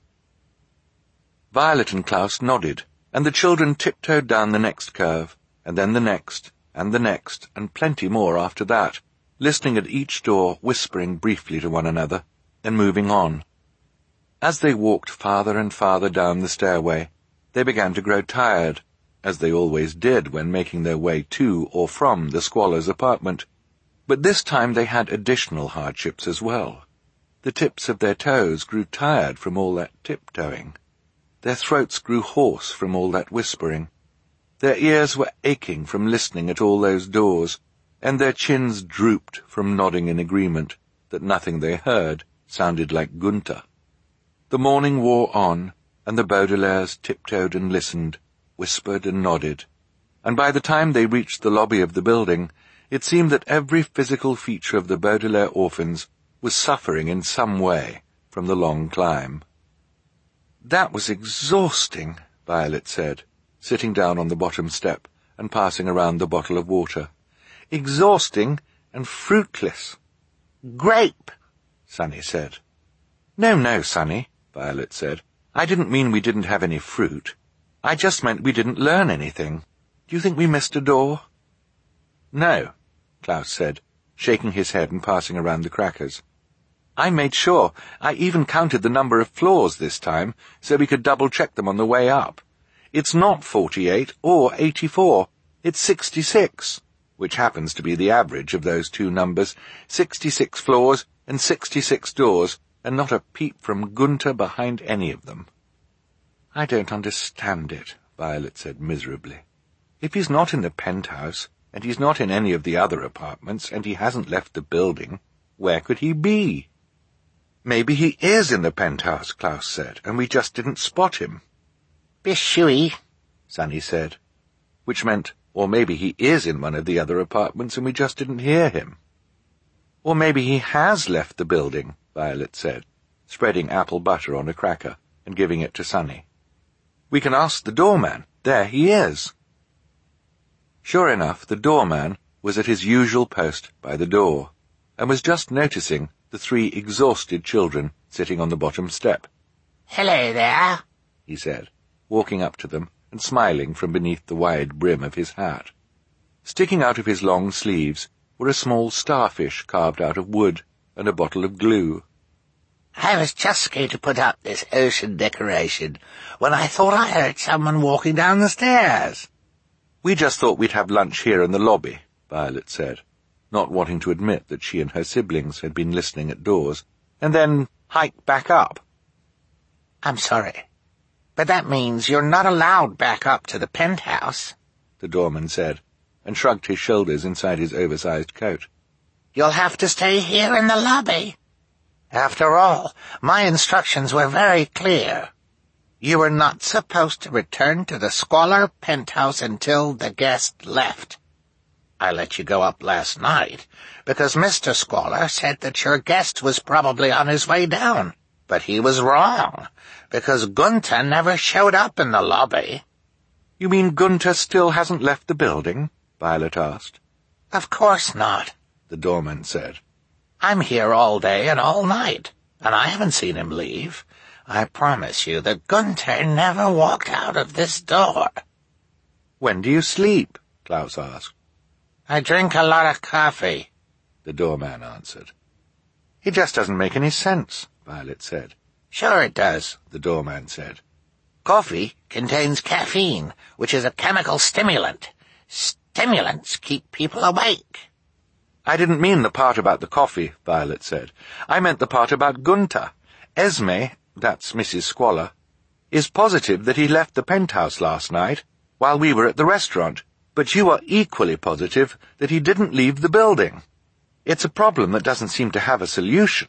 Violet and Klaus nodded, and the children tiptoed down the next curve, and then the next, and plenty more after that, listening at each door, whispering briefly to one another, and moving on. As they walked farther and farther down the stairway, they began to grow tired, as they always did when making their way to or from the squalor's apartment. But this time they had additional hardships as well. The tips of their toes grew tired from all that tiptoeing. Their throats grew hoarse from all that whispering. Their ears were aching from listening at all those doors, and their chins drooped from nodding in agreement that nothing they heard sounded like Gunther. The morning wore on, and the Baudelaires tiptoed and listened, whispered and nodded, and by the time they reached the lobby of the building, it seemed that every physical feature of the Baudelaire orphans was suffering in some way from the long climb. "That was exhausting," Violet said, sitting down on the bottom step and passing around the bottle of water. "Exhausting and fruitless." "Grape," Sunny said. No, Sunny," Violet said. "I didn't mean we didn't have any fruit. I just meant we didn't learn anything. Do you think we missed a door?" No, Klaus said, shaking his head and passing around the crackers. I made sure. I even counted the number of floors this time, so we could double-check them on the way up. It's not 48 or 84. It's 66, which happens to be the average of those two numbers, 66 floors and 66 doors, and not a peep from Gunther behind any of them. I don't understand it, Violet said miserably. If he's not in the penthouse, and he's not in any of the other apartments, and he hasn't left the building, where could he be? Maybe he is in the penthouse, Klaus said, and we just didn't spot him. Bishui, Sunny said, which meant, or maybe he is in one of the other apartments and we just didn't hear him. Or maybe he has left the building, Violet said, spreading apple butter on a cracker and giving it to Sunny. We can ask the doorman. There he is. Sure enough, the doorman was at his usual post by the door, and was just noticing the three exhausted children sitting on the bottom step. "Hello there," he said, walking up to them and smiling from beneath the wide brim of his hat. Sticking out of his long sleeves were a small starfish carved out of wood and a bottle of glue. "I was just going to put up this ocean decoration when I thought I heard someone walking down the stairs." We just thought we'd have lunch here in the lobby, Violet said, not wanting to admit that she and her siblings had been listening at doors, and then hike back up. "I'm sorry, but that means you're not allowed back up to the penthouse," the doorman said, and shrugged his shoulders inside his oversized coat. "You'll have to stay here in the lobby. After all, my instructions were very clear. You were not supposed to return to the Squalor penthouse until the guest left. I let you go up last night because Mr. Squalor said that your guest was probably on his way down, but he was wrong, because Gunther never showed up in the lobby." You mean Gunther still hasn't left the building? Violet asked. "Of course not," the doorman said. "I'm here all day and all night, and I haven't seen him leave. I promise you that Gunther never walked out of this door." "When do you sleep?" Klaus asked. "I drink a lot of coffee," the doorman answered. "It just doesn't make any sense," Violet said. "Sure it does," the doorman said. "Coffee contains caffeine, which is a chemical stimulant. Stimulants keep people awake." "I didn't mean the part about the coffee," Violet said. "I meant the part about Gunther. Esme, that's Mrs. Squalor, is positive that he left the penthouse last night while we were at the restaurant, but you are equally positive that he didn't leave the building. It's a problem that doesn't seem to have a solution."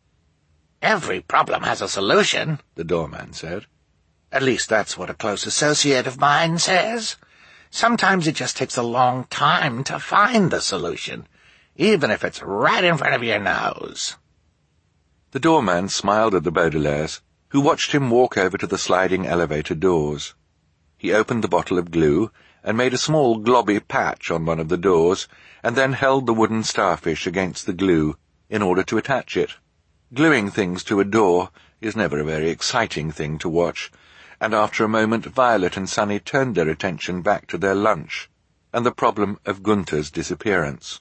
"Every problem has a solution," the doorman said. "At least that's what a close associate of mine says. Sometimes it just takes a long time to find the solution, even if it's right in front of your nose." The doorman smiled at the Baudelaires, who watched him walk over to the sliding elevator doors. He opened the bottle of glue and made a small globby patch on one of the doors, and then held the wooden starfish against the glue in order to attach it. Gluing things to a door is never a very exciting thing to watch, and after a moment Violet and Sunny turned their attention back to their lunch and the problem of Gunther's disappearance.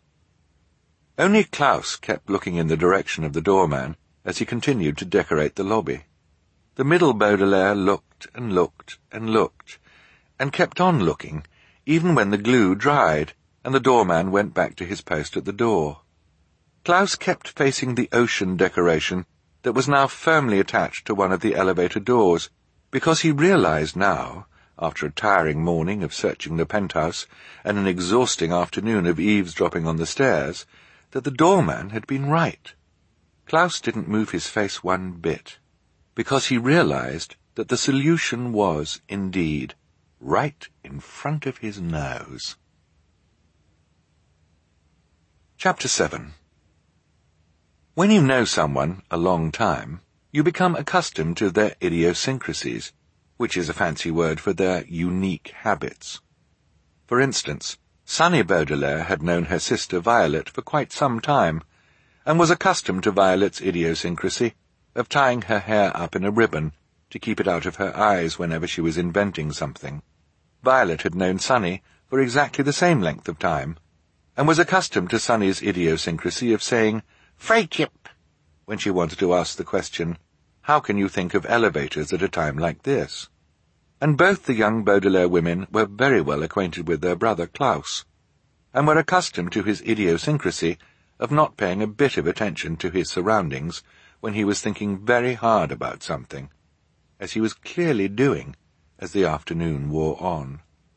Only Klaus kept looking in the direction of the doorman as he continued to decorate the lobby. The middle Baudelaire looked and looked and looked, and kept on looking, even when the glue dried and the doorman went back to his post at the door. Klaus kept facing the ocean decoration that was now firmly attached to one of the elevator doors, because he realized now, after a tiring morning of searching the penthouse and an exhausting afternoon of eavesdropping on the stairs, that the doorman had been right. Klaus didn't move his face one bit, because he realized that the solution was, indeed, right in front of his nose. Chapter 7. When you know someone a long time, you become accustomed to their idiosyncrasies, which is a fancy word for their unique habits. For instance, Sunny Baudelaire had known her sister Violet for quite some time, and was accustomed to Violet's idiosyncrasy of tying her hair up in a ribbon to keep it out of her eyes whenever she was inventing something. Violet had known Sunny for exactly the same length of time, and was accustomed to Sunny's idiosyncrasy of saying "Freightship" when she wanted to ask the question, "How can you think of elevators at a time like this?" And both the young Baudelaire women were very well acquainted with their brother Klaus, and were accustomed to his idiosyncrasy of not paying a bit of attention to his surroundings when he was thinking very hard about something, as he was clearly doing as the afternoon wore on.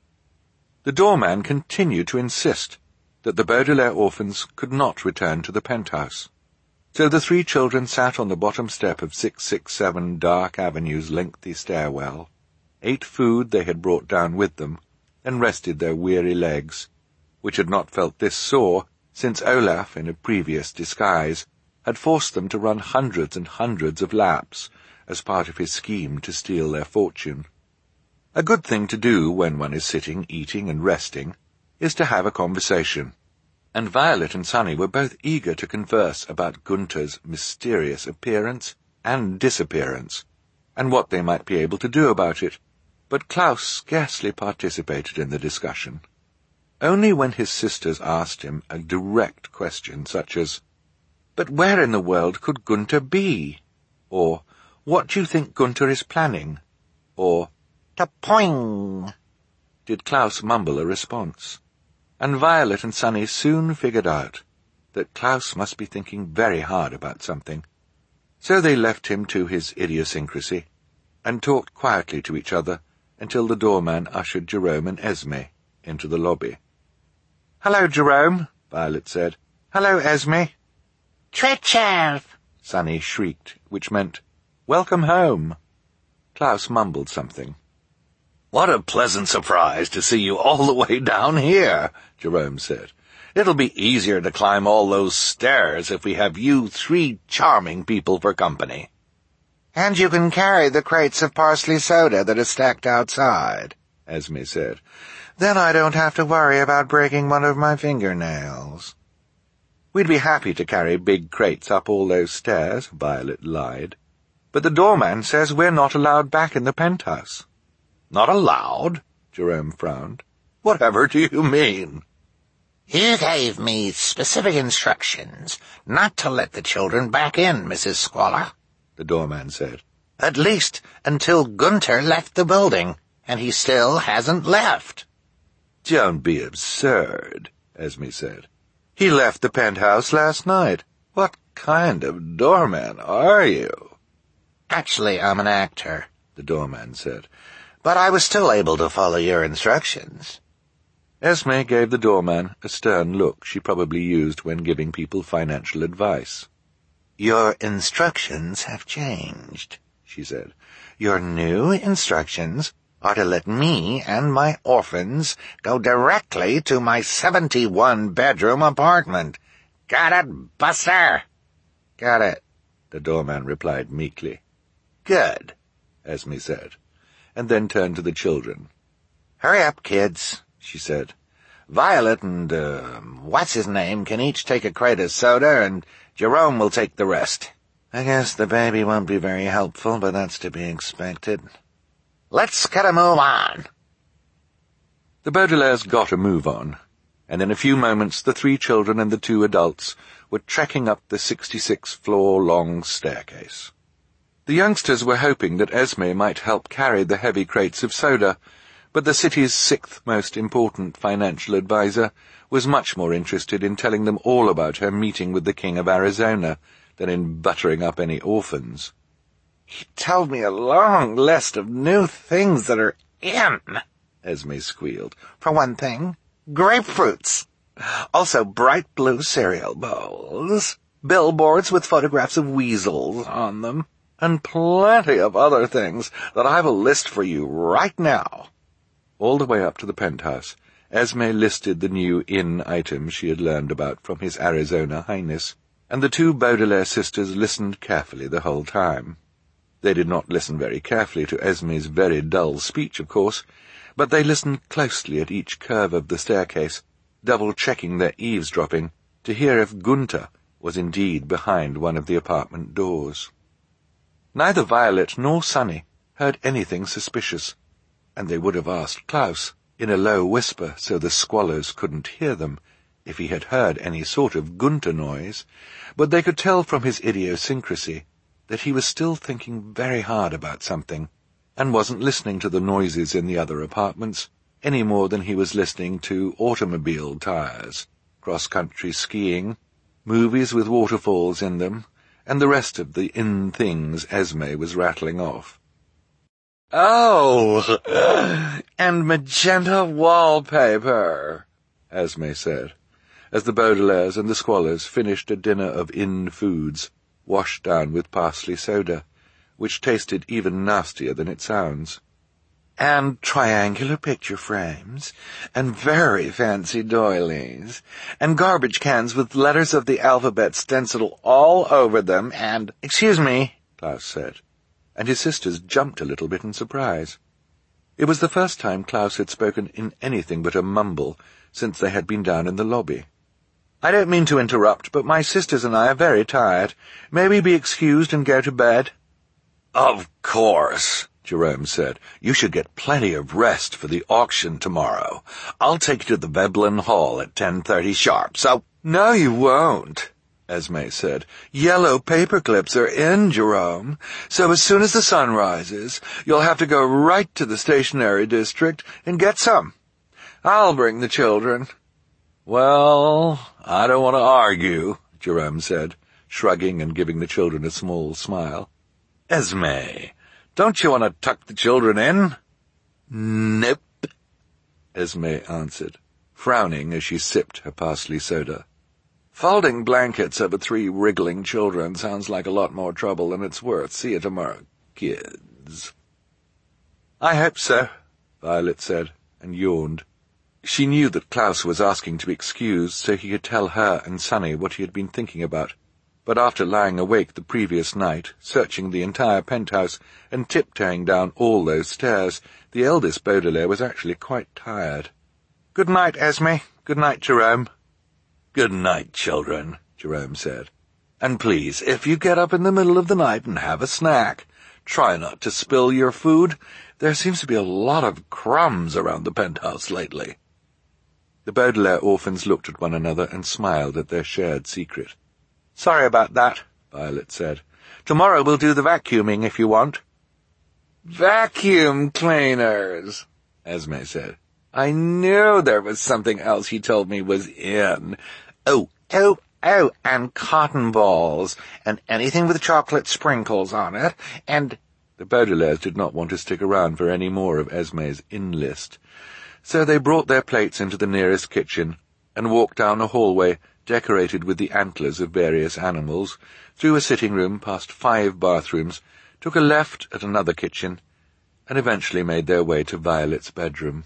The doorman continued to insist that the Baudelaire orphans could not return to the penthouse, so the three children sat on the bottom step of 667 Dark Avenue's lengthy stairwell, ate food they had brought down with them, and rested their weary legs, which had not felt this sore since Olaf, in a previous disguise, had forced them to run hundreds and hundreds of laps as part of his scheme to steal their fortune. A good thing to do when one is sitting, eating and resting, is to have a conversation, and Violet and Sunny were both eager to converse about Gunther's mysterious appearance and disappearance, and what they might be able to do about it, but Klaus scarcely participated in the discussion. Only when his sisters asked him a direct question such as, "But where in the world could Gunther be?" or "What do you think Gunther is planning?" or "Ta-poing," did Klaus mumble a response. And Violet and Sunny soon figured out that Klaus must be thinking very hard about something, so they left him to his idiosyncrasy, and talked quietly to each other until the doorman ushered Jerome and Esme into the lobby. "Hello, Jerome," Violet said. "Hello, Esme." "Treacher!" Sunny shrieked, which meant, "Welcome home." Klaus mumbled something. "What a pleasant surprise to see you all the way down here," Jerome said. "It'll be easier to climb all those stairs if we have you three charming people for company." "And you can carry the crates of parsley soda that are stacked outside," Esme said. "Then I don't have to worry about breaking one of my fingernails." "We'd be happy to carry big crates up all those stairs," Violet lied. "But the doorman says we're not allowed back in the penthouse." "Not allowed?" Jerome frowned. "Whatever do you mean?" "You gave me specific instructions not to let the children back in, Mrs. Squalor," the doorman said. "At least until Gunther left the building, and he still hasn't left." "Don't be absurd," Esme said. "He left the penthouse last night. What kind of doorman are you?" "Actually, I'm an actor," the doorman said. "But I was still able to follow your instructions." Esme gave the doorman a stern look she probably used when giving people financial advice. "Your instructions have changed," she said. "Your new instructions are to let me and my orphans go directly to my 71-bedroom apartment. Got it, Buster?" "Got it," the doorman replied meekly. "Good," Esme said, and then turned to the children. "Hurry up, kids," she said. "Violet and, what's-his-name can each take a crate of soda, and Jerome will take the rest. I guess the baby won't be very helpful, but that's to be expected. Let's get a move on." The Baudelaires got a move on, and in a few moments the three children and the two adults were trekking up the 66-floor-long staircase. The youngsters were hoping that Esme might help carry the heavy crates of soda, but the city's sixth most important financial advisor was much more interested in telling them all about her meeting with the King of Arizona than in buttering up any orphans. "He told me a long list of new things that are in," Esme squealed. "For one thing, grapefruits. Also bright blue cereal bowls, billboards with photographs of weasels on them, and plenty of other things that I've a list for you right now." All the way up to the penthouse, Esme listed the new in items she had learned about from His Arizona Highness, and the two Baudelaire sisters listened carefully the whole time. They did not listen very carefully to Esme's very dull speech, of course, but they listened closely at each curve of the staircase, double-checking their eavesdropping to hear if Gunther was indeed behind one of the apartment doors. Neither Violet nor Sunny heard anything suspicious, and they would have asked Klaus, in a low whisper so the squalors couldn't hear them, if he had heard any sort of Gunther noise, but they could tell from his idiosyncrasy that he was still thinking very hard about something, and wasn't listening to the noises in the other apartments any more than he was listening to automobile tires, cross-country skiing, movies with waterfalls in them, and the rest of the things Esme was rattling off. "Oh, and magenta wallpaper," Esme said, as the Baudelaires and the Squallers finished a dinner of foods, washed down with parsley soda, which tasted even nastier than it sounds. "And triangular picture frames, and very fancy doilies, and garbage cans with letters of the alphabet stenciled all over them, and—" "Excuse me," Klaus said, and his sisters jumped a little bit in surprise. It was the first time Klaus had spoken in anything but a mumble since they had been down in the lobby. "I don't mean to interrupt, but my sisters and I are very tired. May we be excused and go to bed?" "Of course," Jerome said. "You should get plenty of rest for the auction tomorrow. I'll take you to the Veblen Hall at 10:30 sharp, so—" "No, you won't," Esme said. "Yellow paper clips are in, Jerome, so as soon as the sun rises, you'll have to go right to the stationery district and get some. I'll bring the children." "Well, I don't want to argue," Jerome said, shrugging and giving the children a small smile. "Esme, don't you want to tuck the children in?" "Nope," Esme answered, frowning as she sipped her parsley soda. "Folding blankets over 3 wriggling children sounds like a lot more trouble than it's worth. See you tomorrow, kids." "I hope so," Violet said, and yawned. She knew that Klaus was asking to be excused so he could tell her and Sonny what he had been thinking about, but after lying awake the previous night, searching the entire penthouse and tiptoeing down all those stairs, the eldest Baudelaire was actually quite tired. "Good night, Esme. Good night, Jerome." "Good night, children," Jerome said. "And please, if you get up in the middle of the night and have a snack, try not to spill your food. There seems to be a lot of crumbs around the penthouse lately." The Baudelaire orphans looked at one another and smiled at their shared secret. "Sorry about that," Violet said. "Tomorrow we'll do the vacuuming if you want." "Vacuum cleaners," Esme said. "I knew there was something else he told me was in. Oh, and cotton balls, and anything with chocolate sprinkles on it, and—" The Baudelaires did not want to stick around for any more of Esme's list, so they brought their plates into the nearest kitchen and walked down a hallway decorated with the antlers of various animals, through a sitting room, past 5 bathrooms, took a left at another kitchen, and eventually made their way to Violet's bedroom.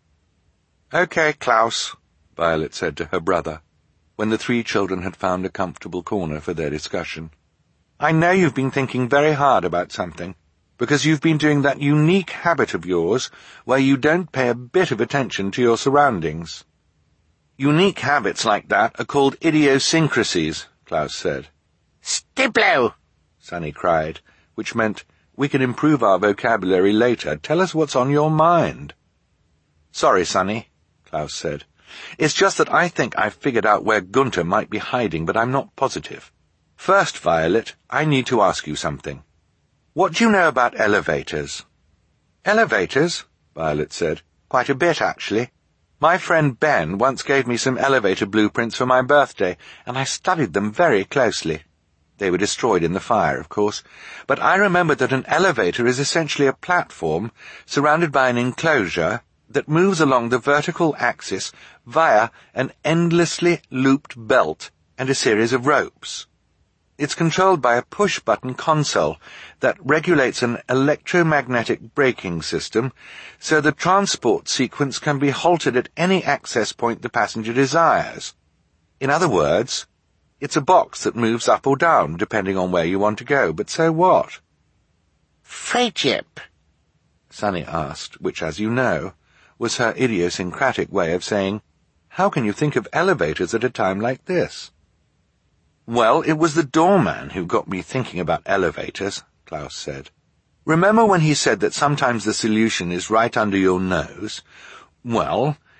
"Okay, Klaus," Violet said to her brother, when the 3 children had found a comfortable corner for their discussion. "I know you've been thinking very hard about something, because you've been doing that unique habit of yours where you don't pay a bit of attention to your surroundings. Unique habits like that are called idiosyncrasies," Klaus said. "Stiplo!" Sonny cried, which meant, "We can improve our vocabulary later. Tell us what's on your mind." "Sorry, Sonny," Klaus said. "It's just that I think I've figured out where Gunther might be hiding, but I'm not positive. First, Violet, I need to ask you something. What do you know about elevators?" "Elevators?" Violet said. "Quite a bit, actually. My friend Ben once gave me some elevator blueprints for my birthday, and I studied them very closely. They were destroyed in the fire, of course, but I remembered that an elevator is essentially a platform surrounded by an enclosure that moves along the vertical axis via an endlessly looped belt and a series of ropes. It's controlled by a push-button console that regulates an electromagnetic braking system, so the transport sequence can be halted at any access point the passenger desires. In other words, it's a box that moves up or down, depending on where you want to go, but so what?" "Freight ship?" Sonny asked, which, as you know, was her idiosyncratic way of saying, "How can you think of elevators at a time like this?" "Well, it was the doorman who got me thinking about elevators," Klaus said. "Remember when he said that sometimes the solution is right under your nose? Well,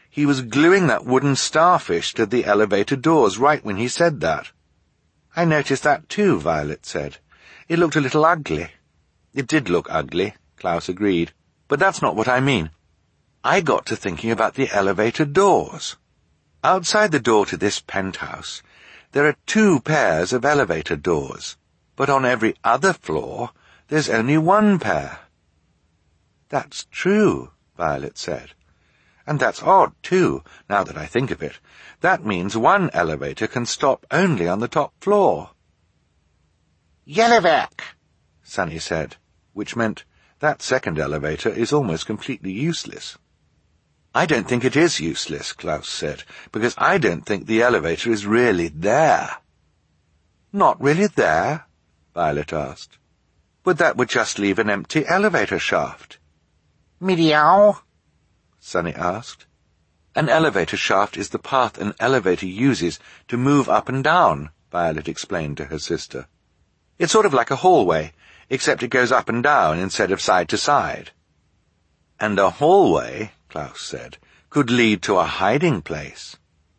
He was gluing that wooden starfish to the elevator doors right when he said that. I noticed that too, Violet said. It looked a little ugly. It did look ugly, Klaus agreed, but that's not what I mean. I got to thinking about the elevator doors. Outside the door to this penthouse, there are 2 pairs of elevator doors, but on every other floor, there's only 1 pair. That's true, Violet said. And that's odd, too, now that I think of it. That means 1 elevator can stop only on the top floor. Jellyback, Sunny said, which meant that second elevator is almost completely useless. I don't think it is useless, Klaus said, because I don't think the elevator is really there. Not really there? Violet asked. But that would just leave an empty elevator shaft. Meow, Sunny asked. An elevator shaft is the path an elevator uses to move up and down, Violet explained to her sister. It's sort of like a hallway, except it goes up and down instead of side to side. And a hallway, Klaus said, could lead to a hiding place.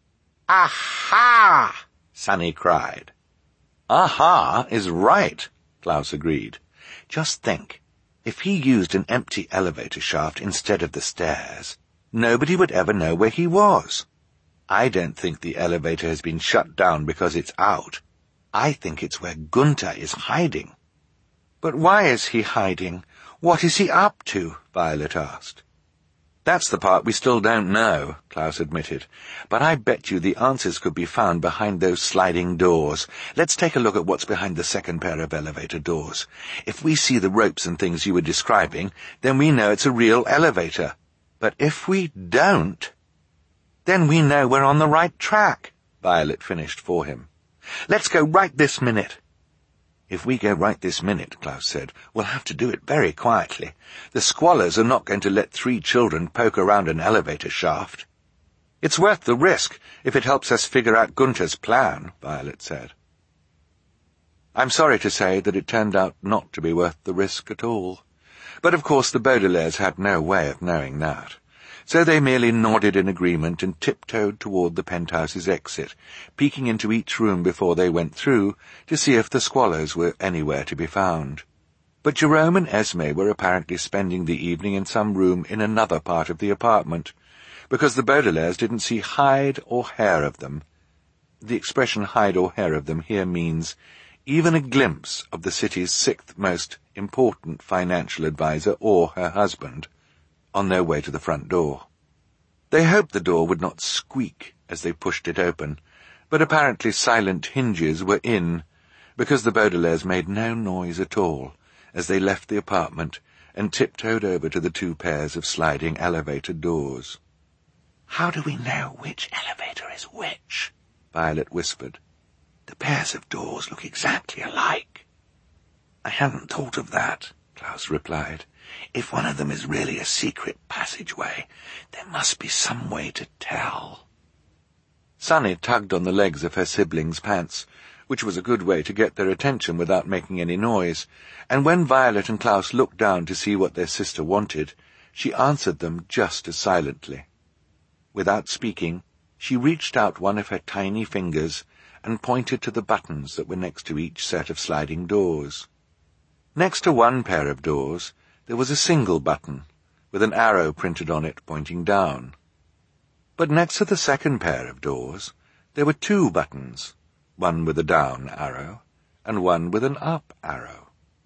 Aha! Sunny cried. Aha is right, Klaus agreed. Just think, if he used an empty elevator shaft instead of the stairs, nobody would ever know where he was. I don't think the elevator has been shut down because it's out. I think it's where Gunther is hiding. But why is he hiding? What is he up to? Violet asked. That's the part we still don't know, Klaus admitted. But I bet you the answers could be found behind those sliding doors. Let's take a look at what's behind the second pair of elevator doors. If we see the ropes and things you were describing, then we know it's a real elevator. But if we don't, then we know we're on the right track, Violet finished for him. Let's go right this minute. If we go right this minute, Klaus said, we'll have to do it very quietly. The squalors are not going to let 3 children poke around an elevator shaft. It's worth the risk if it helps us figure out Gunther's plan, Violet said. I'm sorry to say that it turned out not to be worth the risk at all. But of course the Baudelaires had no way of knowing that. So they merely nodded in agreement and tiptoed toward the penthouse's exit, peeking into each room before they went through to see if the squalors were anywhere to be found. But Jerome and Esme were apparently spending the evening in some room in another part of the apartment, because the Baudelaires didn't see hide or hair of them. The expression hide or hair of them here means even a glimpse of the city's 6th most important financial advisor or her husband, on their way to the front door. They hoped the door would not squeak as they pushed it open, but apparently silent hinges were in, because the Baudelaires made no noise at all as they left the apartment and tiptoed over to the 2 pairs of sliding elevator doors. How do we know which elevator is which? Violet whispered. The pairs of doors look exactly alike. I hadn't thought of that, Klaus replied. If one of them is really a secret passageway, there must be some way to tell. Sunny tugged on the legs of her siblings' pants, which was a good way to get their attention without making any noise, and when Violet and Klaus looked down to see what their sister wanted, she answered them just as silently. Without speaking, she reached out one of her tiny fingers and pointed to the buttons that were next to each set of sliding doors. Next to one pair of doors, there was a single button, with an arrow printed on it pointing down. But next to the second pair of doors, there were 2 buttons, one with a down arrow, and one with an up arrow.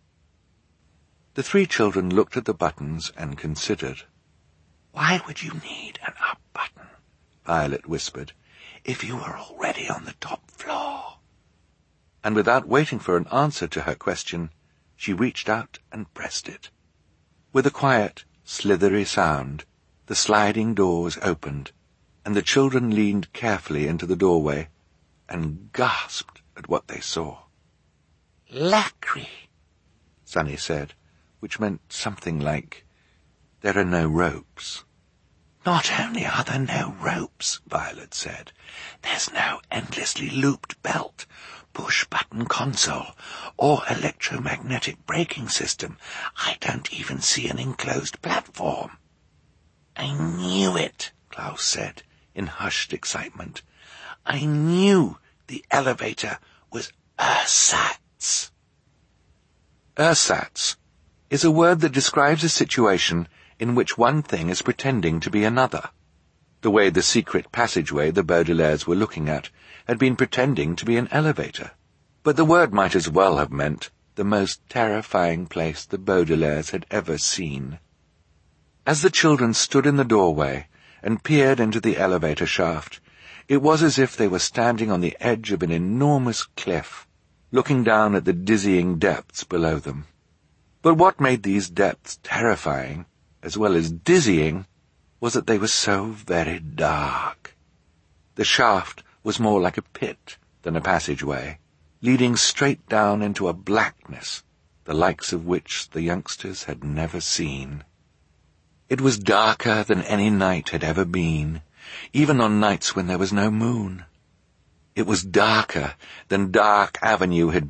The 3 children looked at the buttons and considered. Why would you need an up button, Violet whispered, if you were already on the top floor? And without waiting for an answer to her question, she reached out and pressed it. With a quiet, slithery sound, the sliding doors opened, and the children leaned carefully into the doorway and gasped at what they saw. Lacry, Sunny said, which meant something like, there are no ropes. Not only are there no ropes, Violet said, there's no endlessly looped belt, push-button console, or electromagnetic braking system. I don't even see an enclosed platform. I knew it, Klaus said in hushed excitement. "I knew the elevator was ersatz." Ersatz is a word that describes a situation in which one thing is pretending to be another. The way the secret passageway the Baudelaires were looking at had been pretending to be an elevator, but the word might as well have meant the most terrifying place the Baudelaires had ever seen. As the children stood in the doorway and peered into the elevator shaft, it was as if they were standing on the edge of an enormous cliff, looking down at the dizzying depths below them. But what made these depths terrifying, as well as dizzying, was that they were so very dark. The shaft was more like a pit than a passageway, leading straight down into a blackness, the likes of which the youngsters had never seen. It was darker than any night had ever been, even on nights when there was no moon. It was darker than Dark Avenue had